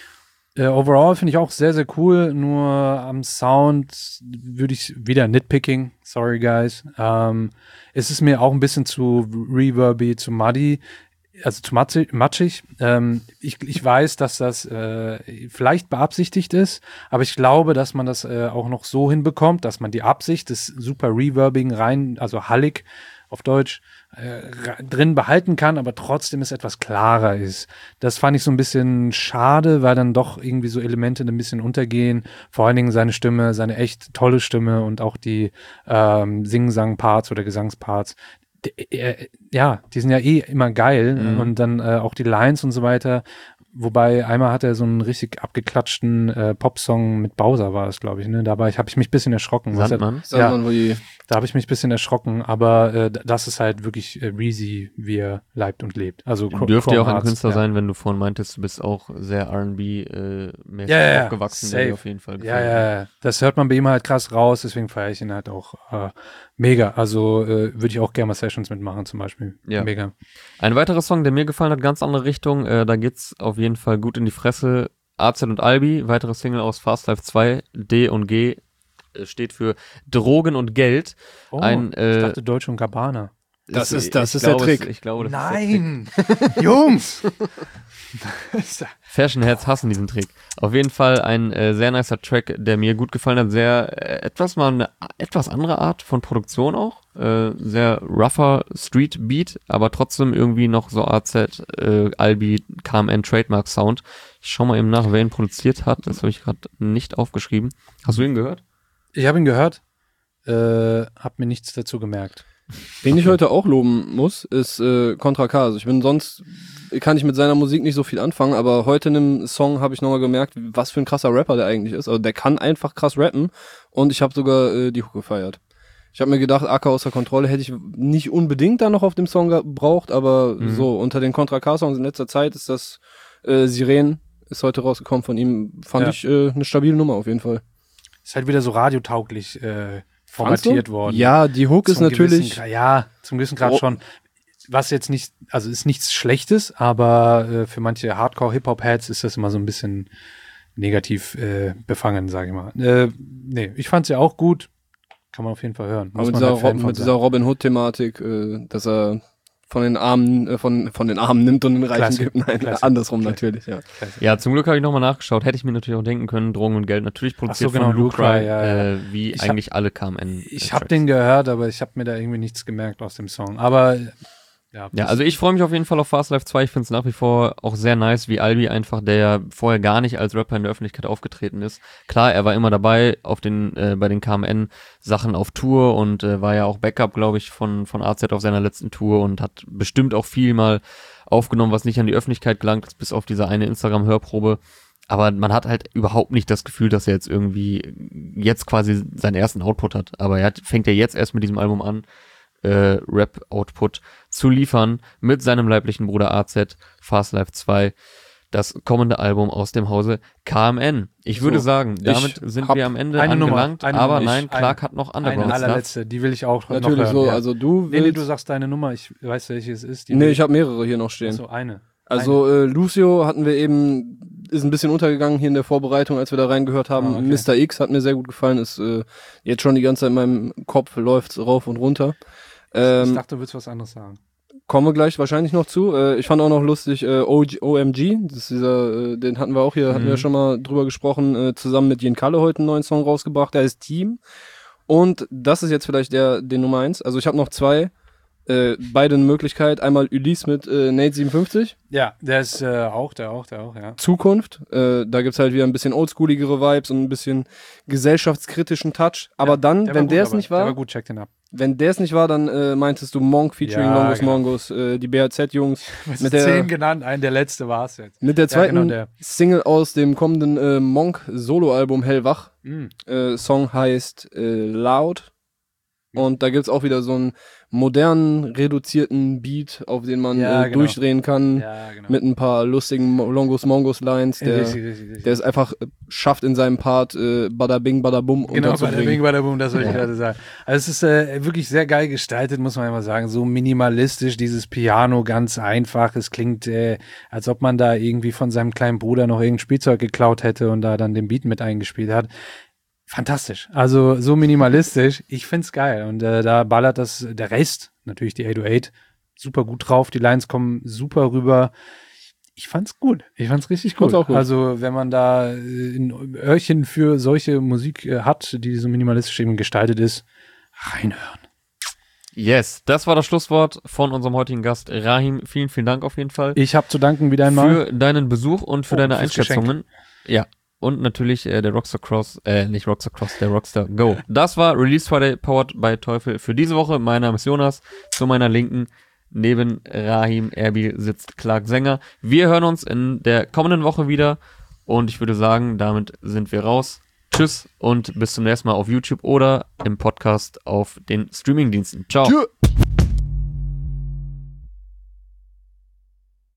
Äh, overall finde ich auch sehr, sehr cool, nur am Sound würde ich wieder nitpicking, sorry guys. Ähm, es ist mir auch ein bisschen zu reverby, zu muddy, also zu matschig. matschig. Ähm, ich, ich weiß, dass das äh, vielleicht beabsichtigt ist, aber ich glaube, dass man das äh, auch noch so hinbekommt, dass man die Absicht des super Reverbigen rein, also hallig auf Deutsch, äh, drin behalten kann, aber trotzdem es etwas klarer ist. Das fand ich so ein bisschen schade, weil dann doch irgendwie so Elemente ein bisschen untergehen. Vor allen Dingen seine Stimme, seine echt tolle Stimme und auch die ähm, Sing-Sang-Parts oder Gesangsparts. D- äh, ja, die sind ja eh immer geil Mhm. und dann äh, auch die Lines und so weiter. Wobei einmal hat er so einen richtig abgeklatschten äh, Popsong mit Bowser war es, glaube ich. Ne? Dabei habe ich mich ein bisschen erschrocken. was er- Sandmann. Sagt Ja. man, wo die, Da habe ich mich ein bisschen erschrocken, aber äh, das ist halt wirklich äh, Reezy, wie er leibt und lebt. Also Chr- Dürfte ja auch Chrome ein Hearts, Künstler ja. sein, wenn du vorhin meintest, du bist auch sehr R and B-mäßig Ja, ja, ja, aufgewachsen, der dir safe. auf jeden Fall Ja, gefällt. ja, ja. Das hört man bei ihm halt krass raus, deswegen feiere ich ihn halt auch äh, mega. Also äh, würde ich auch gerne mal Sessions mitmachen zum Beispiel. Ja. Mega. Ein weiterer Song, der mir gefallen hat, ganz andere Richtung, äh, da geht's auf jeden Fall gut in die Fresse. A Z und Albi, weitere Single aus Fast Life zwei, D und G, äh, steht für Drogen und Geld. Oh, Ein, äh, ich dachte Deutsche und Gabbana. Das ist- ist- das ich ist der glaube, es- Trick. Ich glaube, das ist der Trick. Nein! Jungs! Fashion Heads hassen diesen Trick. Auf jeden Fall ein äh, sehr nicer Track, der mir gut gefallen hat. Sehr, äh, etwas mal eine etwas andere Art von Produktion auch. Äh, sehr rougher Street Beat, aber trotzdem irgendwie noch so A Z, äh, Albi, K M N Trademark Sound. Ich schau mal eben nach, wer ihn produziert hat. Das habe ich gerade nicht aufgeschrieben. Hast du ihn gehört? Ich habe ihn gehört, äh, hab mir nichts dazu gemerkt. wen ich heute auch loben muss, ist äh, Contra K. Also ich bin sonst, kann ich mit seiner Musik nicht so viel anfangen, aber heute in einem Song habe ich nochmal gemerkt, was für ein krasser Rapper der eigentlich ist. Also der kann einfach krass rappen und ich habe sogar äh, die Hook gefeiert. Ich habe mir gedacht, Acker außer Kontrolle hätte ich nicht unbedingt da noch auf dem Song gebraucht, aber Mhm. so, unter den Contra K-Songs in letzter Zeit ist das äh, Siren, ist heute rausgekommen von ihm, fand Ja. ich äh, eine stabile Nummer auf jeden Fall. Ist halt wieder so radiotauglich äh, Fandst du? formatiert worden. Ja, die Hook ist Zum natürlich, gewissen Gra- ja, zum gewissen Grad Oh. schon. Was jetzt nicht, also ist nichts Schlechtes, aber äh, für manche Hardcore-Hip-Hop-Heads ist das immer so ein bisschen negativ äh, befangen, sage ich mal. Äh, nee, ich fand's ja auch gut. Kann man auf jeden Fall hören. aber Muss mit man dieser, halt Fan Rob, von mit sein. dieser Robin Hood-Thematik, äh, dass er von den Armen, äh, von, von den Armen nimmt und den Reichen Klassik, gibt. Nein, Klassik, andersrum Klassik. natürlich, ja. Ja, zum Glück habe ich nochmal nachgeschaut. Hätte ich mir natürlich auch denken können, Drogen und Geld natürlich produziert Ach so, genau, von Luke Luke Cry, Cry, ja, ja. äh, wie Ich hab- eigentlich alle K M N. Ich äh, habe Tracks. den gehört, aber ich habe mir da irgendwie nichts gemerkt aus dem Song. Aber äh, ja, Ja, das- also ich freue mich auf jeden Fall auf Fast Life zwei. Ich finde es nach wie vor auch sehr nice, wie Albi einfach, der ja vorher gar nicht als Rapper in der Öffentlichkeit aufgetreten ist. Klar, er war immer dabei auf den äh, bei den K M N-Sachen auf Tour und äh, war ja auch Backup, glaube ich, von von A Z auf seiner letzten Tour und hat bestimmt auch viel mal aufgenommen, was nicht an die Öffentlichkeit gelangt ist, bis auf diese eine Instagram-Hörprobe. Aber man hat halt überhaupt nicht das Gefühl, dass er jetzt irgendwie jetzt quasi seinen ersten Output hat. Aber er hat, fängt ja jetzt erst mit diesem Album an, äh, Rap-Output zu liefern mit seinem leiblichen Bruder A Z, Fast Life zwei, das kommende Album aus dem Hause K M N. Ich So, würde sagen, damit ich sind hab wir am Ende eine Nummer, angelangt, eine aber Nummer. nein, Ich- Clark eine- hat noch eine Underground Stuff. allerletzte, die will ich auch noch Natürlich hören. so, ja. also du Nee, nee, willst, du sagst deine Nummer, ich weiß, welche es ist. Die nee, will ich habe mehrere hier noch stehen. so eine. Also äh, Lucio hatten wir eben, ist ein bisschen untergegangen hier in der Vorbereitung, als wir da reingehört haben. Ah, okay. Mister X hat mir sehr gut gefallen, ist äh, jetzt schon die ganze Zeit in meinem Kopf, läuft's rauf und runter. ich Ähm, dachte, du würdest was anderes sagen. kommen wir gleich wahrscheinlich noch zu. Äh, ich fand auch noch lustig äh, O G, O M G, das ist dieser, äh, den hatten wir auch hier, hatten Mhm. wir schon mal drüber gesprochen, äh, zusammen mit Jen Kalle heute einen neuen Song rausgebracht, der ist Team. Und das ist jetzt vielleicht der, den Nummer eins. Also ich habe noch zwei, äh, beide eine Möglichkeit. Einmal Ulysse mit äh, Nate siebenundfünfzig. Ja, der ist äh, auch, der auch, der auch, ja. Zukunft. Äh, da gibt's halt wieder ein bisschen oldschooligere Vibes und ein bisschen gesellschaftskritischen Touch. Aber Ja, dann, der wenn gut, der es aber- nicht Der war, war gut, check den ab. wenn der es nicht war, dann äh, meintest du Monk featuring Ja, Longus genau. Mongos, äh, die B H Z-Jungs. Mit Mit der der- zehn genannt, ein der letzte war es jetzt. Mit der Ja, zweiten genau, der. Single aus dem kommenden äh, Monk Solo-Album Hellwach. Mhm. Äh, Song heißt äh, Loud. Und da gibt's auch wieder so einen modernen, reduzierten Beat, auf den man Ja, äh, genau. durchdrehen kann, Ja, genau. mit ein paar lustigen Mo- Longos-Mongos-Lines, der, richtig, richtig, richtig. der es einfach äh, schafft, in seinem Part äh, Bada Bing, Bada Bum Genau, bei der unterzubringen. Bing, bei der Boom, das wollte ich Ja. gerade sagen. Also es ist äh, wirklich sehr geil gestaltet, muss man immer sagen. So minimalistisch, dieses Piano, ganz einfach. Es klingt, äh, als ob man da irgendwie von seinem kleinen Bruder noch irgendein Spielzeug geklaut hätte und da dann den Beat mit eingespielt hat. Fantastisch. Also so minimalistisch. Ich find's geil. Und äh, da ballert das, der Rest, natürlich die acht null acht, super gut drauf. Die Lines kommen super rüber. Ich fand's gut. Ich fand's richtig gut. Fand's auch gut. Also wenn man da äh, ein Öhrchen für solche Musik äh, hat, die so minimalistisch eben gestaltet ist, reinhören. Yes, das war das Schlusswort von unserem heutigen Gast Rahim. Vielen, vielen Dank auf jeden Fall Ich habe zu danken wieder einmal. für deinen Besuch und für Oh, deine fürs Einschätzungen. Ja. Und natürlich äh, der Rockstar Cross, äh, nicht Rockstar Cross, der Rockstar Go. Das war Release Friday powered by Teufel für diese Woche. Mein Name ist Jonas. Zu meiner Linken neben Rahim Erbil sitzt Clark Sänger. Wir hören uns in der kommenden Woche wieder. Und ich würde sagen, damit sind wir raus. Tschüss und bis zum nächsten Mal auf YouTube oder im Podcast auf den Streamingdiensten. Ciao. Tschö.